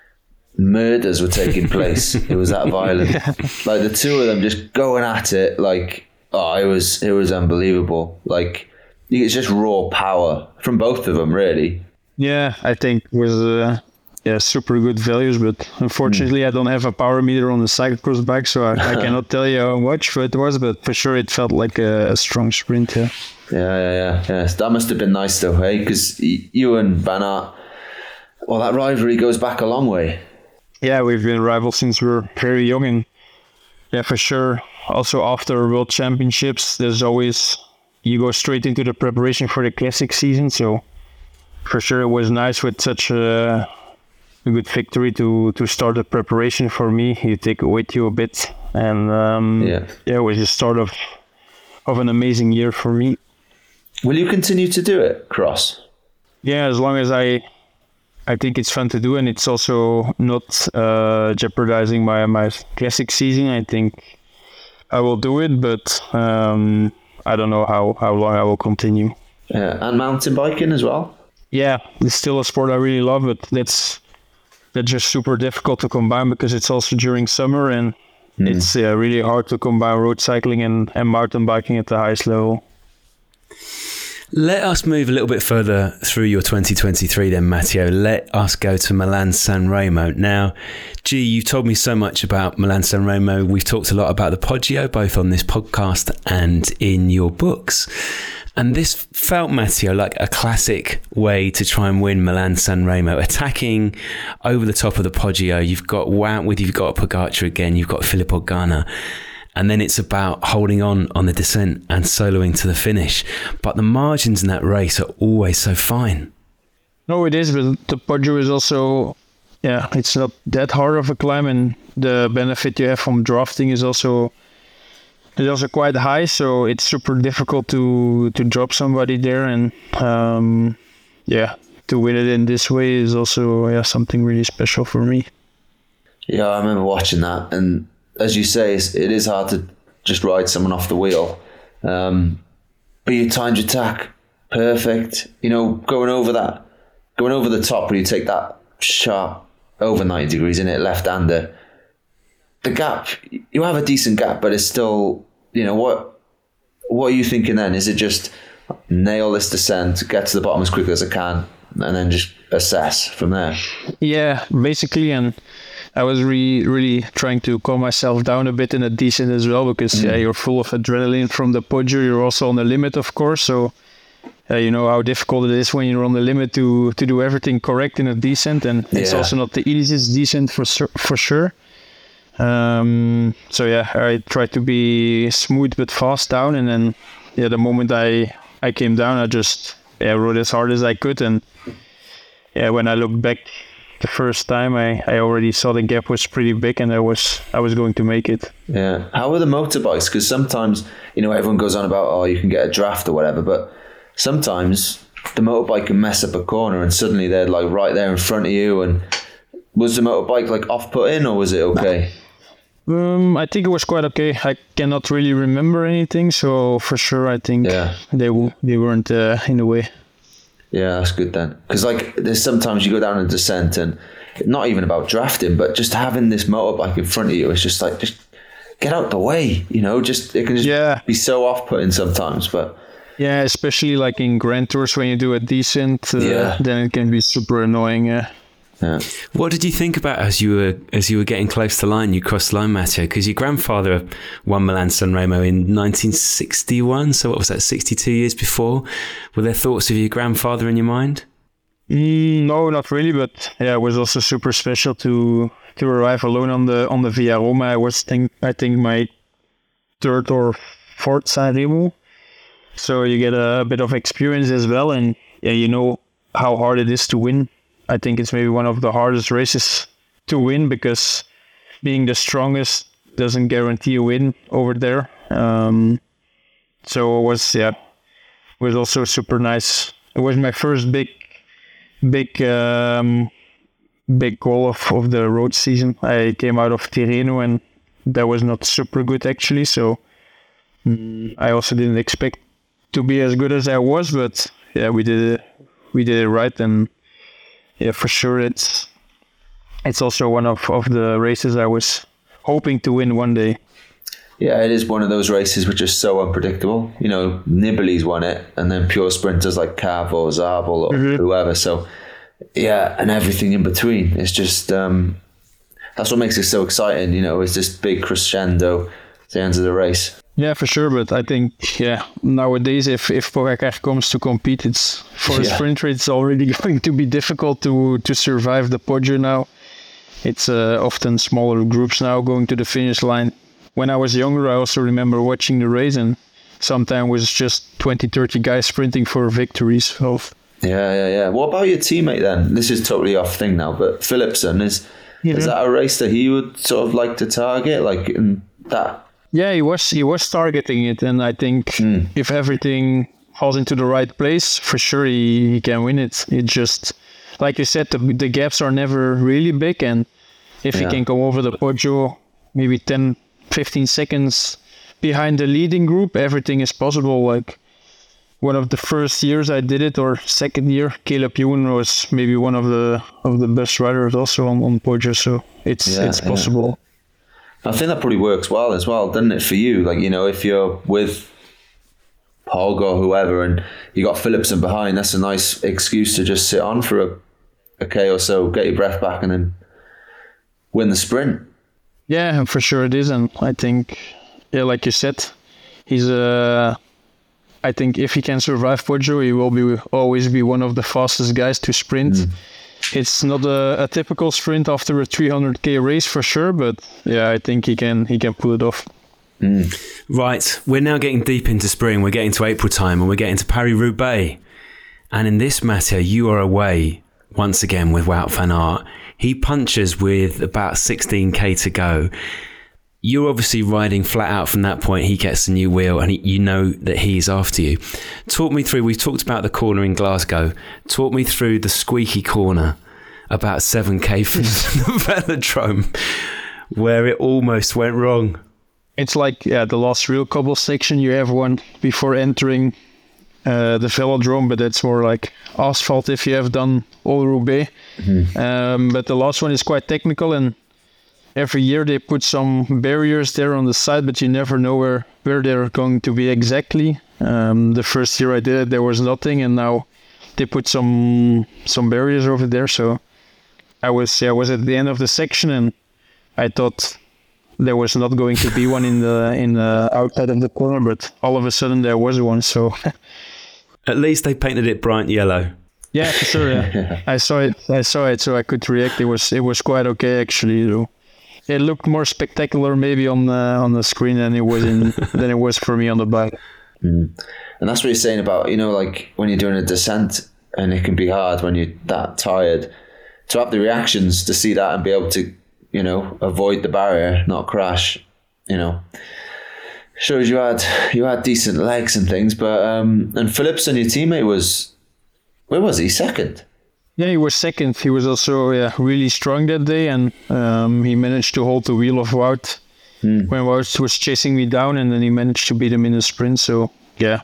murders were taking place. It was that violent. Yeah. Like the two of them just going at it, like oh, it was it was unbelievable. Like it's just raw power from both of them, really. Yeah, I think it was. Uh, Yeah, super good values, but unfortunately mm. I don't have a power meter on the cyclocross bike, so I, I cannot tell you how much it was, but for sure it felt like a, a strong sprint, yeah. Yeah, yeah, yeah. yeah. That must have been nice though, hey? Because you and Van Aert, well, that rivalry goes back a long way. Yeah, we've been rivals since we were very young, and yeah, for sure. Also after World Championships, there's always, you go straight into the preparation for the classic season, so for sure it was nice with such a... a good victory to to start the preparation for me. You take it with you a bit and um, Yeah. yeah, it was the start of of an amazing year for me. Will you continue to do it, cross? Yeah, as long as I I think it's fun to do, and it's also not uh, jeopardizing my my classic season. I think I will do it, but um, I don't know how, how long I will continue. Yeah, and mountain biking as well? Yeah, it's still a sport I really love, but that's that's just super difficult to combine because it's also during summer, and mm. it's uh, really hard to combine road cycling and, and mountain biking at the highest level. Let us move a little bit further through your twenty twenty-three then, Matteo. Let us go to Milan San Remo. Now, gee, you've told me so much about Milan San Remo. We've talked a lot about the Poggio, both on this podcast and in your books. And this felt, Matteo, like a classic way to try and win Milan San Remo. Attacking over the top of the Poggio. You've got Wout with you, you've got Pogacar again, you've got Filippo Ganna. And then it's about holding on on the descent and soloing to the finish. But the margins in that race are always so fine. No, it is, but the Poggio is also, yeah, it's not that hard of a climb, and the benefit you have from drafting is also is also quite high. So it's super difficult to to drop somebody there, and um, yeah, to win it in this way is also yeah something really special for me. Yeah, I remember watching that, and as you say, it's, it is hard to just ride someone off the wheel. Um, but you timed your attack perfect. You know, going over that, going over the top where you take that sharp over ninety degrees in it, left-hander. The gap, you have a decent gap, but it's still, you know, what what are you thinking then? Is it just nail this descent, get to the bottom as quickly as I can, and then just assess from there? Yeah, basically, and I was really, really trying to calm myself down a bit in a descent as well, because mm. yeah, you're full of adrenaline from the Poggio. You're also on the limit, of course. So uh, you know how difficult it is when you're on the limit to to do everything correct in a descent, and yeah. it's also not the easiest descent for for sure. Um, so yeah, I tried to be smooth but fast down, and then yeah, the moment I I came down, I just yeah rode as hard as I could, and yeah, when I looked back the first time, I, I already saw the gap was pretty big, and I was I was going to make it. Yeah. How are the motorbikes? Because sometimes, you know, everyone goes on about, oh, you can get a draft or whatever, but sometimes the motorbike can mess up a corner and suddenly they're like right there in front of you. And was the motorbike like off-putting, or was it okay? Um, I think it was quite okay. I cannot really remember anything, so for sure I think yeah. they w- they weren't uh, in the way. Yeah, that's good then. Because like, there's sometimes you go down a descent and not even about drafting, but just having this motorbike in front of you, it's just like, just get out the way, you know, just, it can just yeah. be so off-putting sometimes, but... Yeah, especially like in Grand Tours when you do a descent, uh, yeah. then it can be super annoying, yeah. Yeah. What did you think about as you were as you were getting close to the line, you crossed the line, Matteo? Because your grandfather won Milan San Remo in nineteen sixty-one, so what was that, sixty-two years before? Were there thoughts of your grandfather in your mind? Mm, no, not really, but yeah, it was also super special to to arrive alone on the on the Via Roma. I was think I think my third or fourth San Remo, so you get a, a bit of experience as well, and yeah, you know how hard it is to win. I think it's maybe one of the hardest races to win, because being the strongest doesn't guarantee a win over there. Um, so it was, yeah, it was also super nice. It was my first big, big, um, big goal of, of the road season. I came out of Tirreno, and that was not super good actually. So um, I also didn't expect to be as good as I was, but yeah, we did it, we did it right, and yeah, for sure, it's it's also one of, of the races I was hoping to win one day. Yeah, it is one of those races which is so unpredictable. You know, Nibali's won it, and then pure sprinters like Cav or Zabel or mm-hmm. whoever. So, yeah, and everything in between. It's just, um, that's what makes it so exciting, you know, it's this big crescendo at the end of the race. Yeah, for sure. But I think, yeah, nowadays, if, if Pogacar comes to compete, it's for a yeah. sprinter, it's already going to be difficult to, to survive the Poggio now. It's uh, often smaller groups now going to the finish line. When I was younger, I also remember watching the race, and sometimes it was just twenty, thirty guys sprinting for victories. So. Yeah, yeah, yeah. What about your teammate then? This is totally off thing now, but Philipsen, is, yeah. is that a race that he would sort of like to target? Like, in, that. Yeah, he was he was targeting it, and I think mm. if everything falls into the right place, for sure he, he can win it. It just, like you said, the, the gaps are never really big, and if yeah. he can go over the Poggio maybe ten, fifteen seconds behind the leading group, everything is possible. Like one of the first years I did it, or second year, Caleb Ewan was maybe one of the of the best riders also on, on Poggio, so it's yeah, it's possible. Yeah. I think that probably works well as well, doesn't it, for you? Like, you know, if you're with Pog or whoever and you got Philipsen behind, that's a nice excuse to just sit on for a, a K or so, get your breath back and then win the sprint. Yeah, for sure it is. And I think, yeah, like you said, he's a... Uh, I think if he can survive Poggio, he will be always be one of the fastest guys to sprint. Mm. It's not a, a typical sprint after a three hundred k race for sure, but yeah, I think he can he can pull it off. Mm. Right, we're now getting deep into spring. We're getting to April time, and we're getting to Paris-Roubaix. And in this matter, you are away once again with Wout van Aert. He punches with about sixteen k to go. You're obviously riding flat out from that point. He gets a new wheel and he, you know that he's after you. Talk me through, we've talked about the corner in Glasgow. Talk me through the squeaky corner about seven k from the velodrome where it almost went wrong. It's like yeah, the last real cobble section you have one before entering uh, the velodrome, but it's more like asphalt if you have done all Roubaix. Mm-hmm. Um, but the last one is quite technical, and every year they put some barriers there on the side, but you never know where, where they're going to be exactly. Um, the first year I did it, there was nothing, and now they put some some barriers over there. So I was yeah, I was at the end of the section, and I thought there was not going to be one in the in the outside of the corner, but all of a sudden there was one. So at least they painted it bright yellow. Yeah, for sure. Yeah, I saw it. I saw it, so I could react. It was it was quite okay actually. Though. It looked more spectacular maybe on the on the screen than it was in than it was for me on the bike. Mm. And that's what you're saying about, you know, like when you're doing a descent and it can be hard when you're that tired to have the reactions to see that and be able to, you know, avoid the barrier, not crash. You know, shows you had you had decent legs and things. But um, and Philipsen, your teammate, was where was he? Second. Yeah, he was second. He was also yeah, really strong that day, and um, he managed to hold the wheel of Wout mm. when Wout was chasing me down, and then he managed to beat him in the sprint. So, yeah,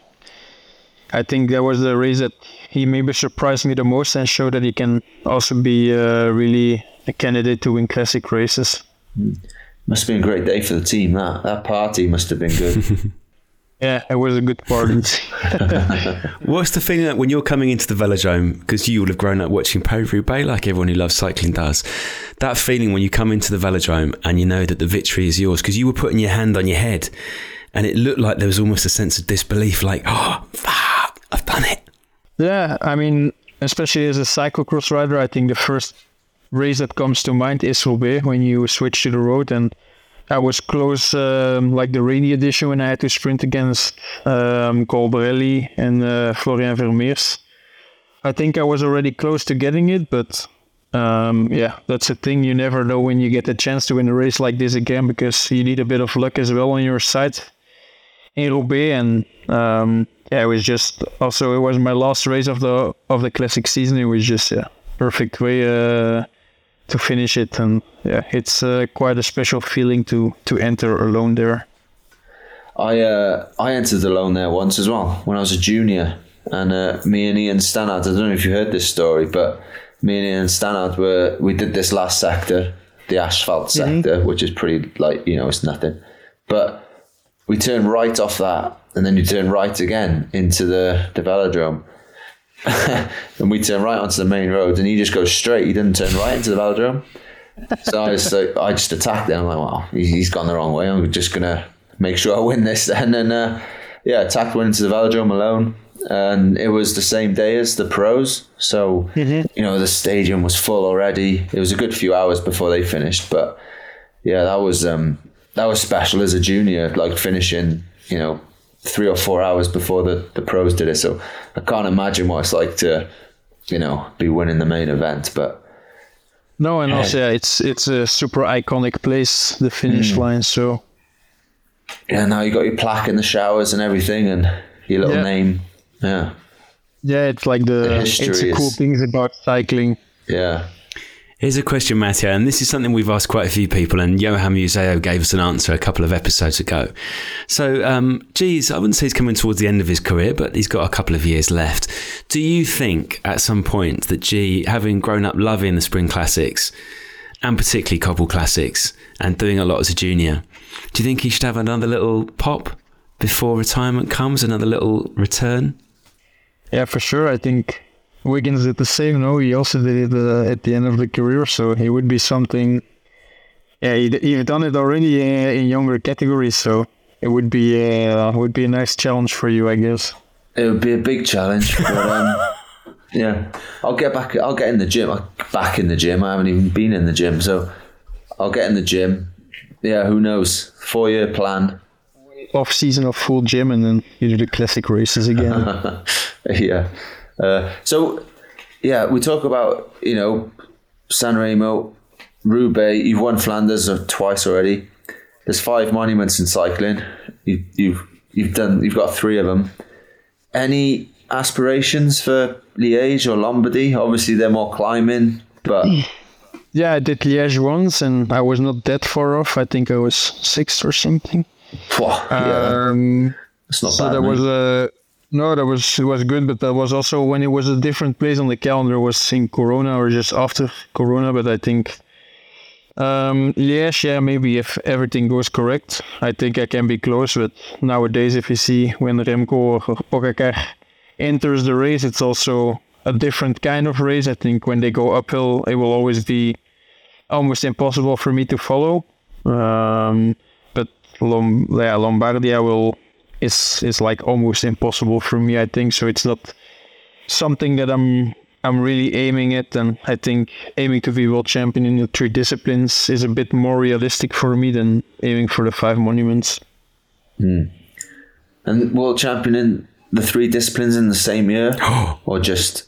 I think that was the race that he maybe surprised me the most and showed that he can also be uh, really a candidate to win classic races. Mm. Must have been a great day for the team, that. That party must have been good. Yeah, it was a good party. What's the feeling like when you're coming into the velodrome, because you will have grown up watching Paris-Roubaix like everyone who loves cycling does, that feeling when you come into the velodrome and you know that the victory is yours, because you were putting your hand on your head and it looked like there was almost a sense of disbelief, like, oh, fuck, I've done it. Yeah, I mean, especially as a cyclocross rider, I think the first race that comes to mind is Roubaix, when you switch to the road. And I was close, um, like the rainy edition, when I had to sprint against um, Colbrelli and uh, Florian Vermeers. I think I was already close to getting it, but um, yeah, that's the thing. You never know when you get the chance to win a race like this again, because you need a bit of luck as well on your side in Roubaix. And um, yeah, it was just also it was my last race of the of the classic season. It was just yeah, perfect way uh, to finish it, and yeah, it's uh, quite a special feeling to to enter alone there. I uh, I entered alone there once as well when I was a junior, and uh, me and Ian Stannard, I don't know if you heard this story, but me and Ian Stannard were we did this last sector, the asphalt sector, mm-hmm. which is pretty like, you know, it's nothing, but we turned right off that, and then you turn right again into the the velodrome. And we turn right onto the main road, and he just goes straight. He didn't turn right into the velodrome. So I was like, I just attacked it. I'm like, wow, he's gone the wrong way. I'm just gonna make sure I win this. And then, uh, yeah, attacked, went into the velodrome alone. And it was the same day as the pros. So, mm-hmm. you know, the stadium was full already. It was a good few hours before they finished. But yeah, that was um, that was special as a junior, like finishing, you know, three or four hours before the, the pros did it. So I can't imagine what it's like to, you know, be winning the main event. But no, and also yeah, it's it's a super iconic place, the finish mm. line. So yeah, now you got your plaque in the showers and everything, and your little yeah. name. Yeah. Yeah, it's like the, the it's the cool is, things about cycling. Yeah. Here's a question, Matteo, and this is something we've asked quite a few people, and Johan Museo gave us an answer a couple of episodes ago. So, um, geez, I wouldn't say he's coming towards the end of his career, but he's got a couple of years left. Do you think at some point that G, having grown up loving the Spring Classics, and particularly Cobble Classics, and doing a lot as a junior, do you think he should have another little pop before retirement comes, another little return? Yeah, for sure. I think Wiggins did the same. No, he also did it uh, at the end of the career, so it would be something. Yeah, he he'd done it already uh, in younger categories, so it would be uh, would be a nice challenge for you, I guess. It would be a big challenge, but um, yeah, I'll get back. I'll get in the gym. I'll back in the gym. I haven't even been in the gym, so I'll get in the gym. Yeah, who knows? Four year plan. Off season of full gym, and then you do the classic races again. yeah. Uh, so, yeah, we talk about, you know, San Remo, Roubaix. You've won Flanders twice already. There's five monuments in cycling. You, you've you've done. You've got three of them. Any aspirations for Liège or Lombardy? Obviously, they're more climbing, but yeah, I did Liège once, and I was not that far off. I think I was sixth or something. Wow, yeah. Um, It's not so bad. that mate. was a no, that was it was good, but that was also when it was a different place on the calendar. It was in Corona or just after Corona, but I think um, Liège, yeah, maybe if everything goes correct, I think I can be close. But nowadays, if you see when Remco or Pogacar enters the race, it's also a different kind of race. I think when they go uphill, it will always be almost impossible for me to follow. Um, but Lom- yeah, Lombardia will. Is is like almost impossible for me, I think. So it's not something that I'm I'm really aiming at, and I think aiming to be world champion in the three disciplines is a bit more realistic for me than aiming for the five monuments. Mm. And world champion in the three disciplines in the same year, or just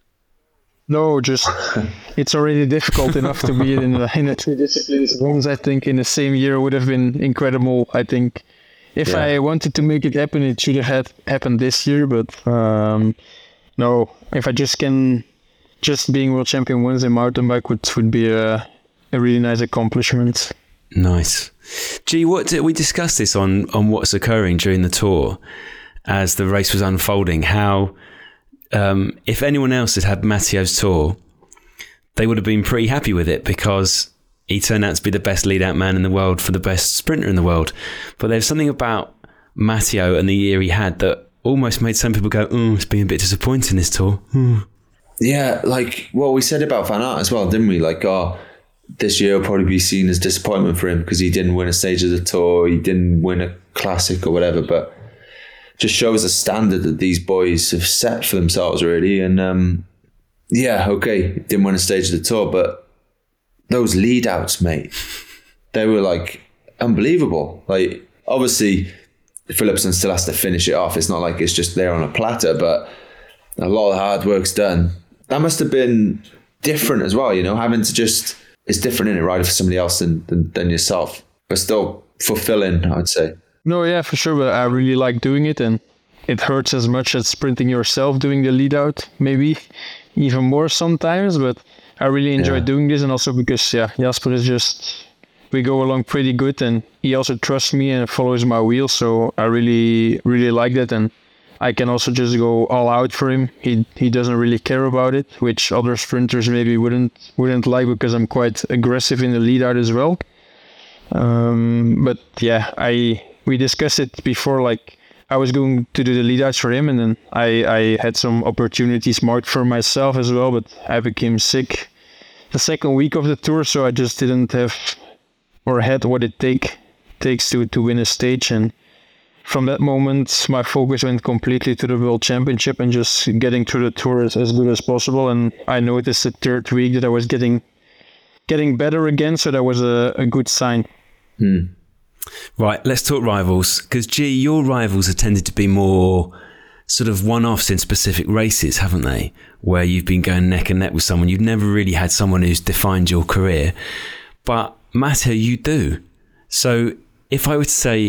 no, just it's already difficult enough to be in the in the three disciplines once. I think in the same year would have been incredible. I think. If yeah. I wanted to make it happen, it should have had happened this year. But um, no, if I just can, just being world champion once in mountain bike would would be a a really nice accomplishment. Nice. Gee, what did we discuss this on on what's occurring during the tour as the race was unfolding? How um, if anyone else had had Matteo's tour, they would have been pretty happy with it because he turned out to be the best lead-out man in the world for the best sprinter in the world. But there's something about Matteo and the year he had that almost made some people go, oh, it's been a bit disappointing, this tour. Mm. Yeah, like what we said about Van Aert as well, didn't we? Like, oh, this year will probably be seen as disappointment for him because he didn't win a stage of the tour, he didn't win a classic or whatever, but just shows the standard that these boys have set for themselves, really. And um, yeah, okay, didn't win a stage of the tour, but those lead outs, mate, they were like unbelievable. Like, obviously, Philipsen still has to finish it off. It's not like it's just there on a platter, but a lot of hard work's done. That must have been different as well, you know, having to just, it's different in it, right, for somebody else than, than, than yourself, but still fulfilling, I'd say. No, yeah, for sure. But I really like doing it, and it hurts as much as sprinting yourself doing the lead out, maybe even more sometimes, but I really enjoy yeah. doing this, and also because yeah, Jasper is just, we go along pretty good, and he also trusts me and follows my wheel, so I really really like that, and I can also just go all out for him. He he doesn't really care about it, which other sprinters maybe wouldn't wouldn't like, because I'm quite aggressive in the lead out as well. Um, but yeah, I we discussed it before, like I was going to do the lead outs for him, and then I, I had some opportunities marked for myself as well, but I became sick the second week of the tour, so I just didn't have or had what it take takes to, to win a stage. And from that moment, my focus went completely to the World Championship and just getting through the tour as, as good as possible. And I noticed the third week that I was getting getting better again, so that was a, a good sign. Hmm. Right, let's talk rivals, because G, your rivals have tended to be more sort of one-offs in specific races, haven't they? Where you've been going neck and neck with someone. You've never really had someone who's defined your career. But Matteo, you do. So if I were to say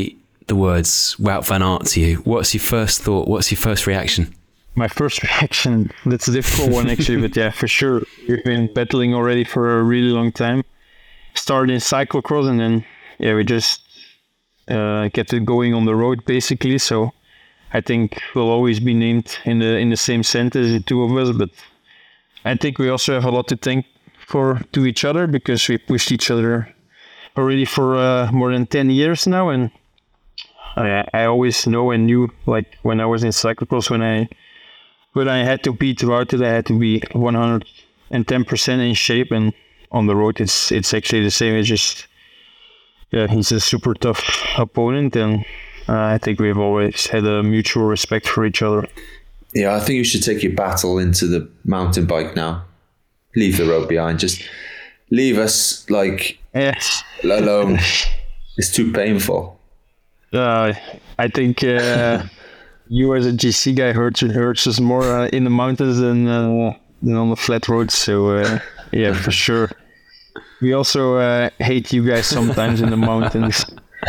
the words Wout van Aert to you, what's your first thought? What's your first reaction? My first reaction, that's a difficult one actually, but yeah, for sure. We've been battling already for a really long time. Started in cyclocross and then, yeah, we just uh, kept it going on the road basically. So I think we'll always be named in the in the same sentence, the two of us, but I think we also have a lot to thank for to each other because we pushed each other already for uh, more than ten years now. And I, I always know and knew, like when I was in cyclocross, when I when I had to beat Wout, I had to be one hundred ten percent in shape, and on the road it's it's actually the same. It's just, yeah, he's a super tough opponent, and uh, I think we've always had a mutual respect for each other. Yeah, I think you should take your battle into the mountain bike now. Leave the road behind. Just leave us, like, yes. alone. It's too painful. Uh, I think uh, you as a G C guy hurts hurts us more uh, in the mountains than uh, than on the flat roads. So uh, yeah, for sure. We also uh, hate you guys sometimes in the mountains.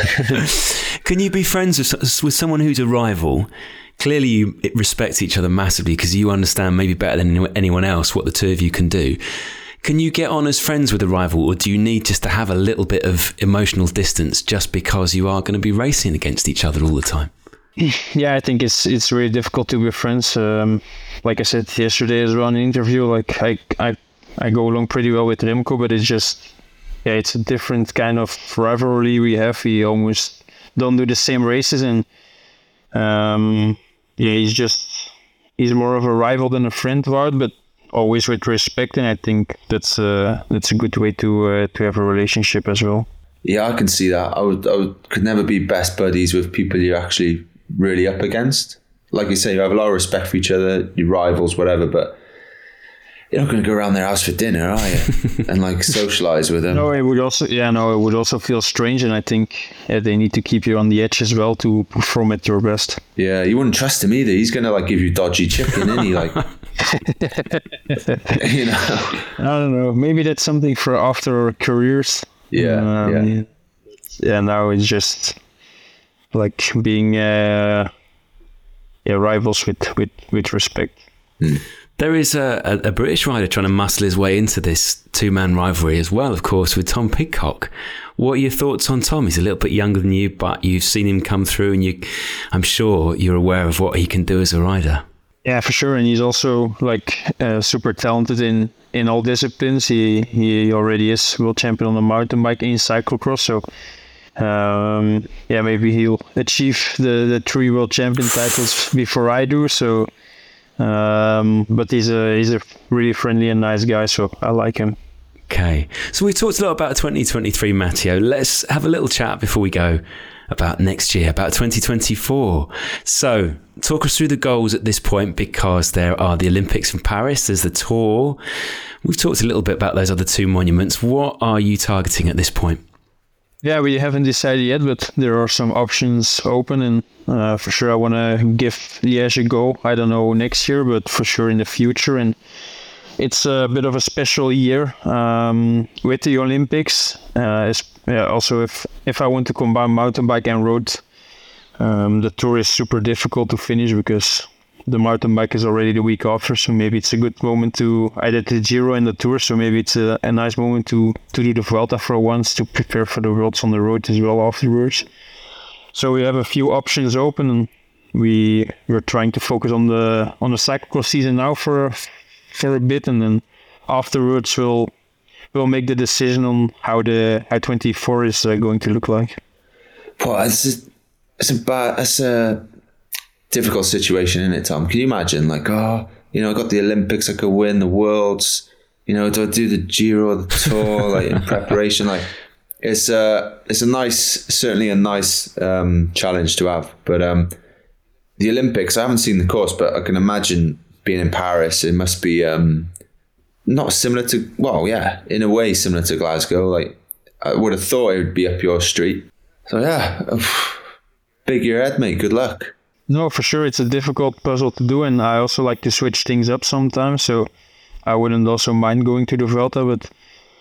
Can you be friends with, with someone who's a rival? Clearly you respect each other massively because you understand maybe better than anyone else what the two of you can do. Can you get on as friends with a rival, or do you need just to have a little bit of emotional distance just because you are going to be racing against each other all the time? Yeah, I think it's it's really difficult to be friends. Um, like I said yesterday as well in an interview, like I, I I go along pretty well with Remco, but it's just, yeah, it's a different kind of rivalry we have. We almost don't do the same races, and um, yeah, he's just, he's more of a rival than a friend, Wout, but always with respect, and I think that's uh, that's a good way to uh, to have a relationship as well. Yeah, I can see that. I would, I would, could never be best buddies with people you're actually really up against. Like you say, you have a lot of respect for each other, your rivals, whatever, but you're not going to go around their house for dinner, are you? And like socialize with them. No, it would also, yeah, no, it would also feel strange, and I think yeah, they need to keep you on the edge as well to perform at your best. Yeah, you wouldn't trust him either. He's going to like give you dodgy chicken, isn't he? Like, you know. I don't know. Maybe that's something for after our careers. Yeah, um, yeah. Yeah, now it's just like being uh, yeah, rivals with, with, with respect. Mm. There is a, a, a British rider trying to muscle his way into this two-man rivalry as well, of course, with Tom Pidcock. What are your thoughts on Tom? He's a little bit younger than you, but you've seen him come through, and you, I'm sure you're aware of what he can do as a rider. Yeah, for sure, and he's also like uh, super talented in, in all disciplines. He he already is world champion on the mountain bike in cyclocross, so um, yeah, maybe he'll achieve the, the three world champion titles before I do. So, um, but he's a he's a really friendly and nice guy, so I like him. Okay, so we talked a lot about twenty twenty-three, Matteo. Let's have a little chat before we go about next year, about twenty twenty-four. So talk us through the goals at this point, because there are the Olympics in Paris, there's the Tour. We've talked a little bit about those other two monuments. What are you targeting at this point? Yeah, we haven't decided yet, but there are some options open, and uh, for sure I want to give Liège a go. I don't know next year, but for sure in the future. And it's a bit of a special year um, with the Olympics. Uh, yeah, also, if, if I want to combine mountain bike and road, um, the Tour is super difficult to finish because the mountain bike is already the week after. So maybe it's a good moment to, I did the Giro and the Tour, so maybe it's a, a nice moment to, to do the Vuelta for once, to prepare for the Worlds on the road as well afterwards. So we have a few options open, and we, we're trying to focus on the on the cyclocross season now for for a bit, and then afterwards we'll we'll make the decision on how the how twenty-four is uh, going to look like. Well, it's a, it's a bad, it's a difficult situation, isn't it, Tom? Can you imagine, like, oh, you know, I got the Olympics, I could win the Worlds, you know, do I do the Giro or the Tour, like in preparation? Like, it's a it's a nice, certainly a nice um, challenge to have. But um, the Olympics, I haven't seen the course, but I can imagine being in Paris, it must be um, not similar to, well, yeah, in a way similar to Glasgow. Like, I would have thought it would be up your street. So yeah, big year ahead, mate. Good luck. No, for sure, it's a difficult puzzle to do, and I also like to switch things up sometimes. So I wouldn't also mind going to the Vuelta, but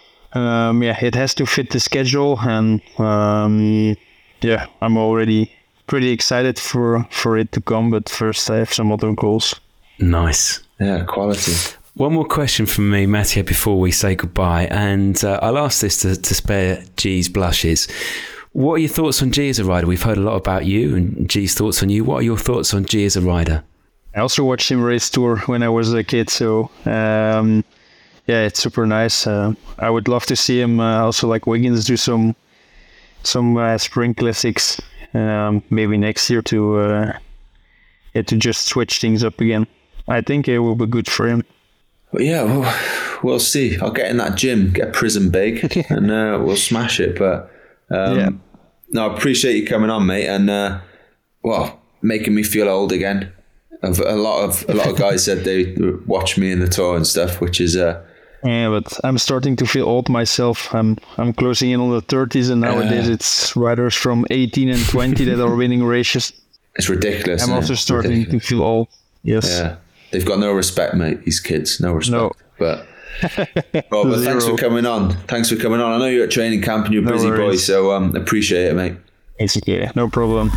um, yeah, it has to fit the schedule, and um, yeah, I'm already pretty excited for, for it to come, but first I have some other goals. Nice. Yeah, quality. One more question from me, Mattia, before we say goodbye. And uh, I'll ask this to, to spare G's blushes. What are your thoughts on G as a rider? We've heard a lot about you and G's thoughts on you. What are your thoughts on G as a rider? I also watched him race tour when I was a kid, so um, yeah, it's super nice. Uh, I would love to see him uh, also, like Wiggins, do some some uh, spring classics, um, maybe next year to uh, yeah, to just switch things up again. I think it will be good for him. But yeah, well, we'll see. I'll get in that gym, get Prison Big, and uh, we'll smash it. But um, yeah. no, I appreciate you coming on, mate, and uh, well, making me feel old again. A lot of a lot of guys said they watch me in the tour and stuff, which is uh yeah, but I'm starting to feel old myself. I'm I'm closing in on the thirties, and nowadays uh, it's riders from eighteen and twenty that are winning races. It's ridiculous. I'm also it? starting ridiculous. to feel old. Yes. Yeah, they've got no respect, mate. These kids, no respect. No. But well, but thanks for coming on. Thanks for coming on. I know you're at training camp and you're a no busy worries. boy, so um, appreciate it, mate. It's okay, no problem.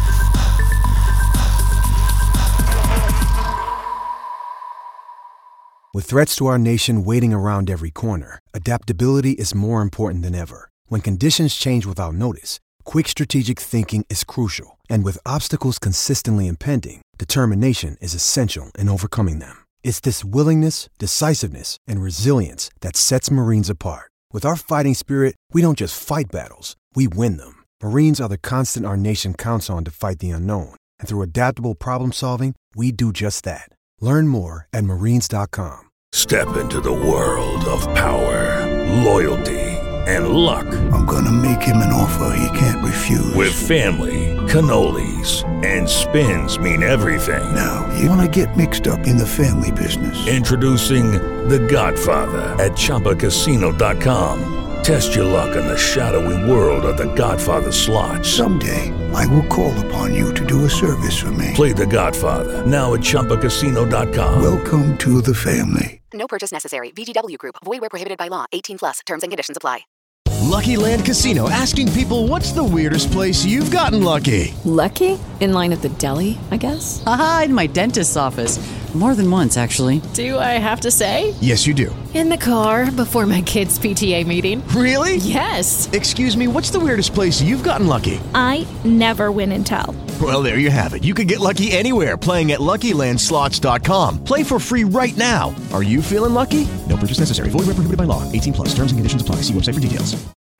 With threats to our nation waiting around every corner, adaptability is more important than ever. When conditions change without notice, quick strategic thinking is crucial. And with obstacles consistently impending, determination is essential in overcoming them. It's this willingness, decisiveness, and resilience that sets Marines apart. With our fighting spirit, we don't just fight battles, we win them. Marines are the constant our nation counts on to fight the unknown. And through adaptable problem solving, we do just that. Learn more at marines dot com. Step into the world of power, loyalty, and luck. I'm gonna make him an offer he can't refuse. With family, cannolis, and spins mean everything. Now, you wanna get mixed up in the family business. Introducing The Godfather at Chumba Casino dot com. Test your luck in the shadowy world of The Godfather slot. Someday, I will call upon you to do a service for me. Play The Godfather, now at Chumba Casino dot com. Welcome to the family. No purchase necessary. V G W Group. Void where prohibited by law. eighteen plus. Terms and conditions apply. Lucky Land Casino, asking people, what's the weirdest place you've gotten lucky? Lucky? In line at the deli, I guess? Aha, in my dentist's office. More than once, actually. Do I have to say? Yes, you do. In the car before my kids' P T A meeting. Really? Yes. Excuse me, what's the weirdest place you've gotten lucky? I never win and tell. Well, there you have it. You can get lucky anywhere, playing at Lucky Land Slots dot com. Play for free right now. Are you feeling lucky? No purchase necessary. Void where prohibited by law. eighteen plus. Terms and conditions apply. See website for details.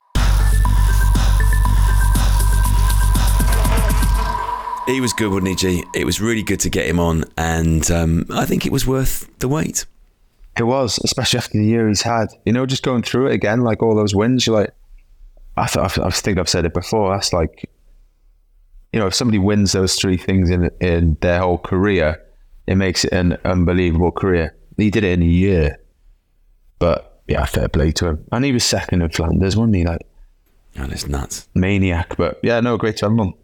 He was good, wasn't he, G? It was really good to get him on, and um, I think it was worth the wait. It was, especially after the year he's had. You know, just going through it again, like all those wins, you're like, I, th- I think I've said it before, that's like, you know, if somebody wins those three things in in their whole career, it makes it an unbelievable career. He did it in a year. But, yeah, fair play to him. And he was second in Flanders, wasn't he? Like, and it's nuts. Maniac, but yeah, no, great to have him on.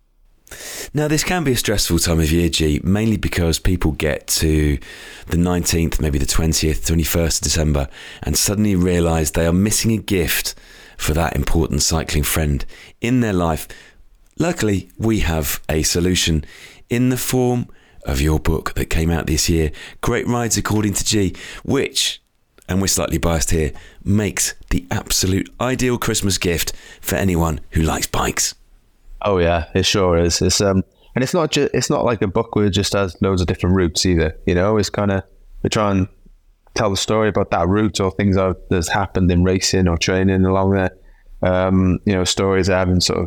Now, this can be a stressful time of year, G, mainly because people get to the nineteenth, maybe the twentieth, twenty-first of December, and suddenly realise they are missing a gift for that important cycling friend in their life. Luckily, we have a solution in the form of your book that came out this year, Great Rides According to G, which, and we're slightly biased here, makes the absolute ideal Christmas gift for anyone who likes bikes. Oh yeah, it sure is. It's um, and it's not just it's not like a book where it just has loads of different routes either. You know, it's kind of we try and tell the story about that route or things that that's happened in racing or training along there. Um, you know, stories I haven't sort of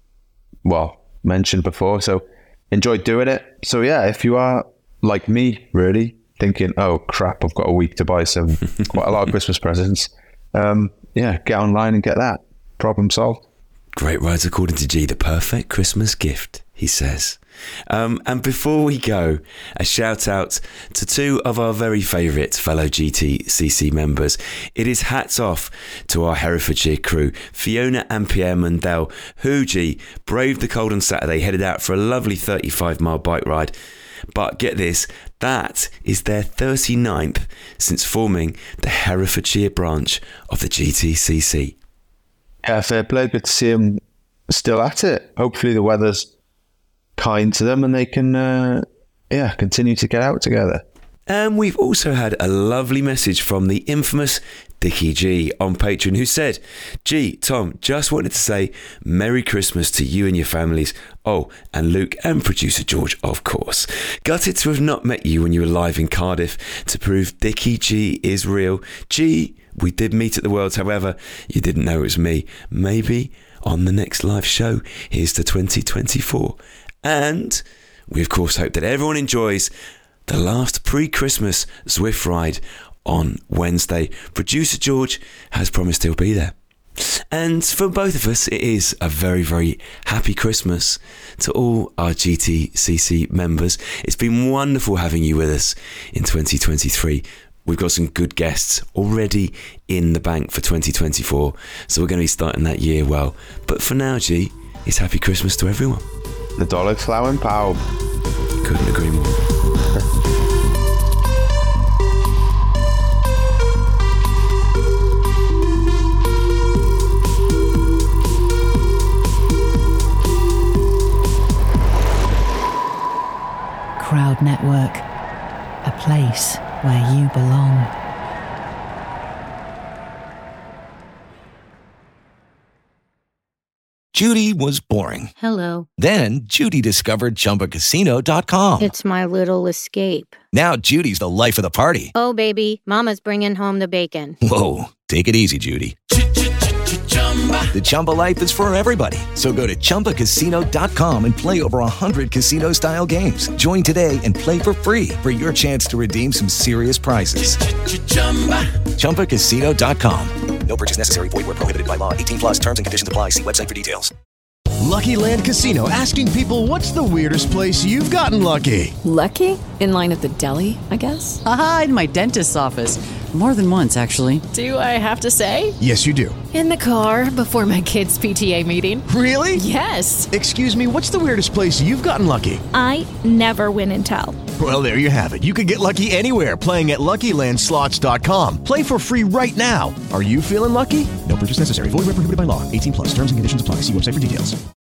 well mentioned before. So enjoyed doing it. So yeah, if you are like me, really thinking, oh crap, I've got a week to buy some quite a lot of Christmas presents. Um, yeah, get online and get that. Problem solved. Great Rides According to G, the perfect Christmas gift, he says. Um, and before we go, a shout out to two of our very favourite fellow G T C C members. It is hats off to our Herefordshire crew, Fiona and Pierre Mundell, who, G, braved the cold on Saturday, headed out for a lovely thirty-five mile bike ride. But get this, that is their thirty-ninth since forming the Herefordshire branch of the G T C C. Yeah, fair play. Good to see him still at it. Hopefully the weather's kind to them and they can, uh, yeah, continue to get out together. And we've also had a lovely message from the infamous Dickie G on Patreon, who said, G, Tom, just wanted to say Merry Christmas to you and your families. Oh, and Luke and producer George, of course. Gutted to have not met you when you were live in Cardiff to prove Dickie G is real. G, we did meet at the Worlds, however, you didn't know it was me. Maybe on the next live show. Here's to twenty twenty-four. And we, of course, hope that everyone enjoys the last pre-Christmas Zwift ride on Wednesday. Producer George has promised he'll be there. And for both of us, it is a very, very happy Christmas to all our G T C C members. It's been wonderful having you with us in twenty twenty-three. We've got some good guests already in the bank for twenty twenty-four, so we're going to be starting that year well. But for now, G, it's happy Christmas to everyone. The dollar flower and pow. Couldn't agree more. Crowd Network, a place where you belong. Judy was boring. Hello. Then Judy discovered Chumba Casino dot com. It's my little escape. Now Judy's the life of the party. Oh, baby, mama's bringing home the bacon. Whoa, take it easy, Judy. The Chumba life is for everybody. So go to Chumba Casino dot com and play over one hundred casino-style games. Join today and play for free for your chance to redeem some serious prizes. Chumba Casino dot com. No purchase necessary. Void where prohibited by law. eighteen plus terms and conditions apply. See website for details. Lucky Land Casino, asking people, what's the weirdest place you've gotten lucky? Lucky? In line at the deli, I guess? Aha, in my dentist's office. More than once, actually. Do I have to say? Yes, you do. In the car before my kids' P T A meeting. Really? Yes. Excuse me, what's the weirdest place you've gotten lucky? I never win and tell. Well, there you have it. You can get lucky anywhere, playing at Lucky Land Slots dot com. Play for free right now. Are you feeling lucky? No purchase necessary. Void where prohibited by law. eighteen plus. Terms and conditions apply. See website for details.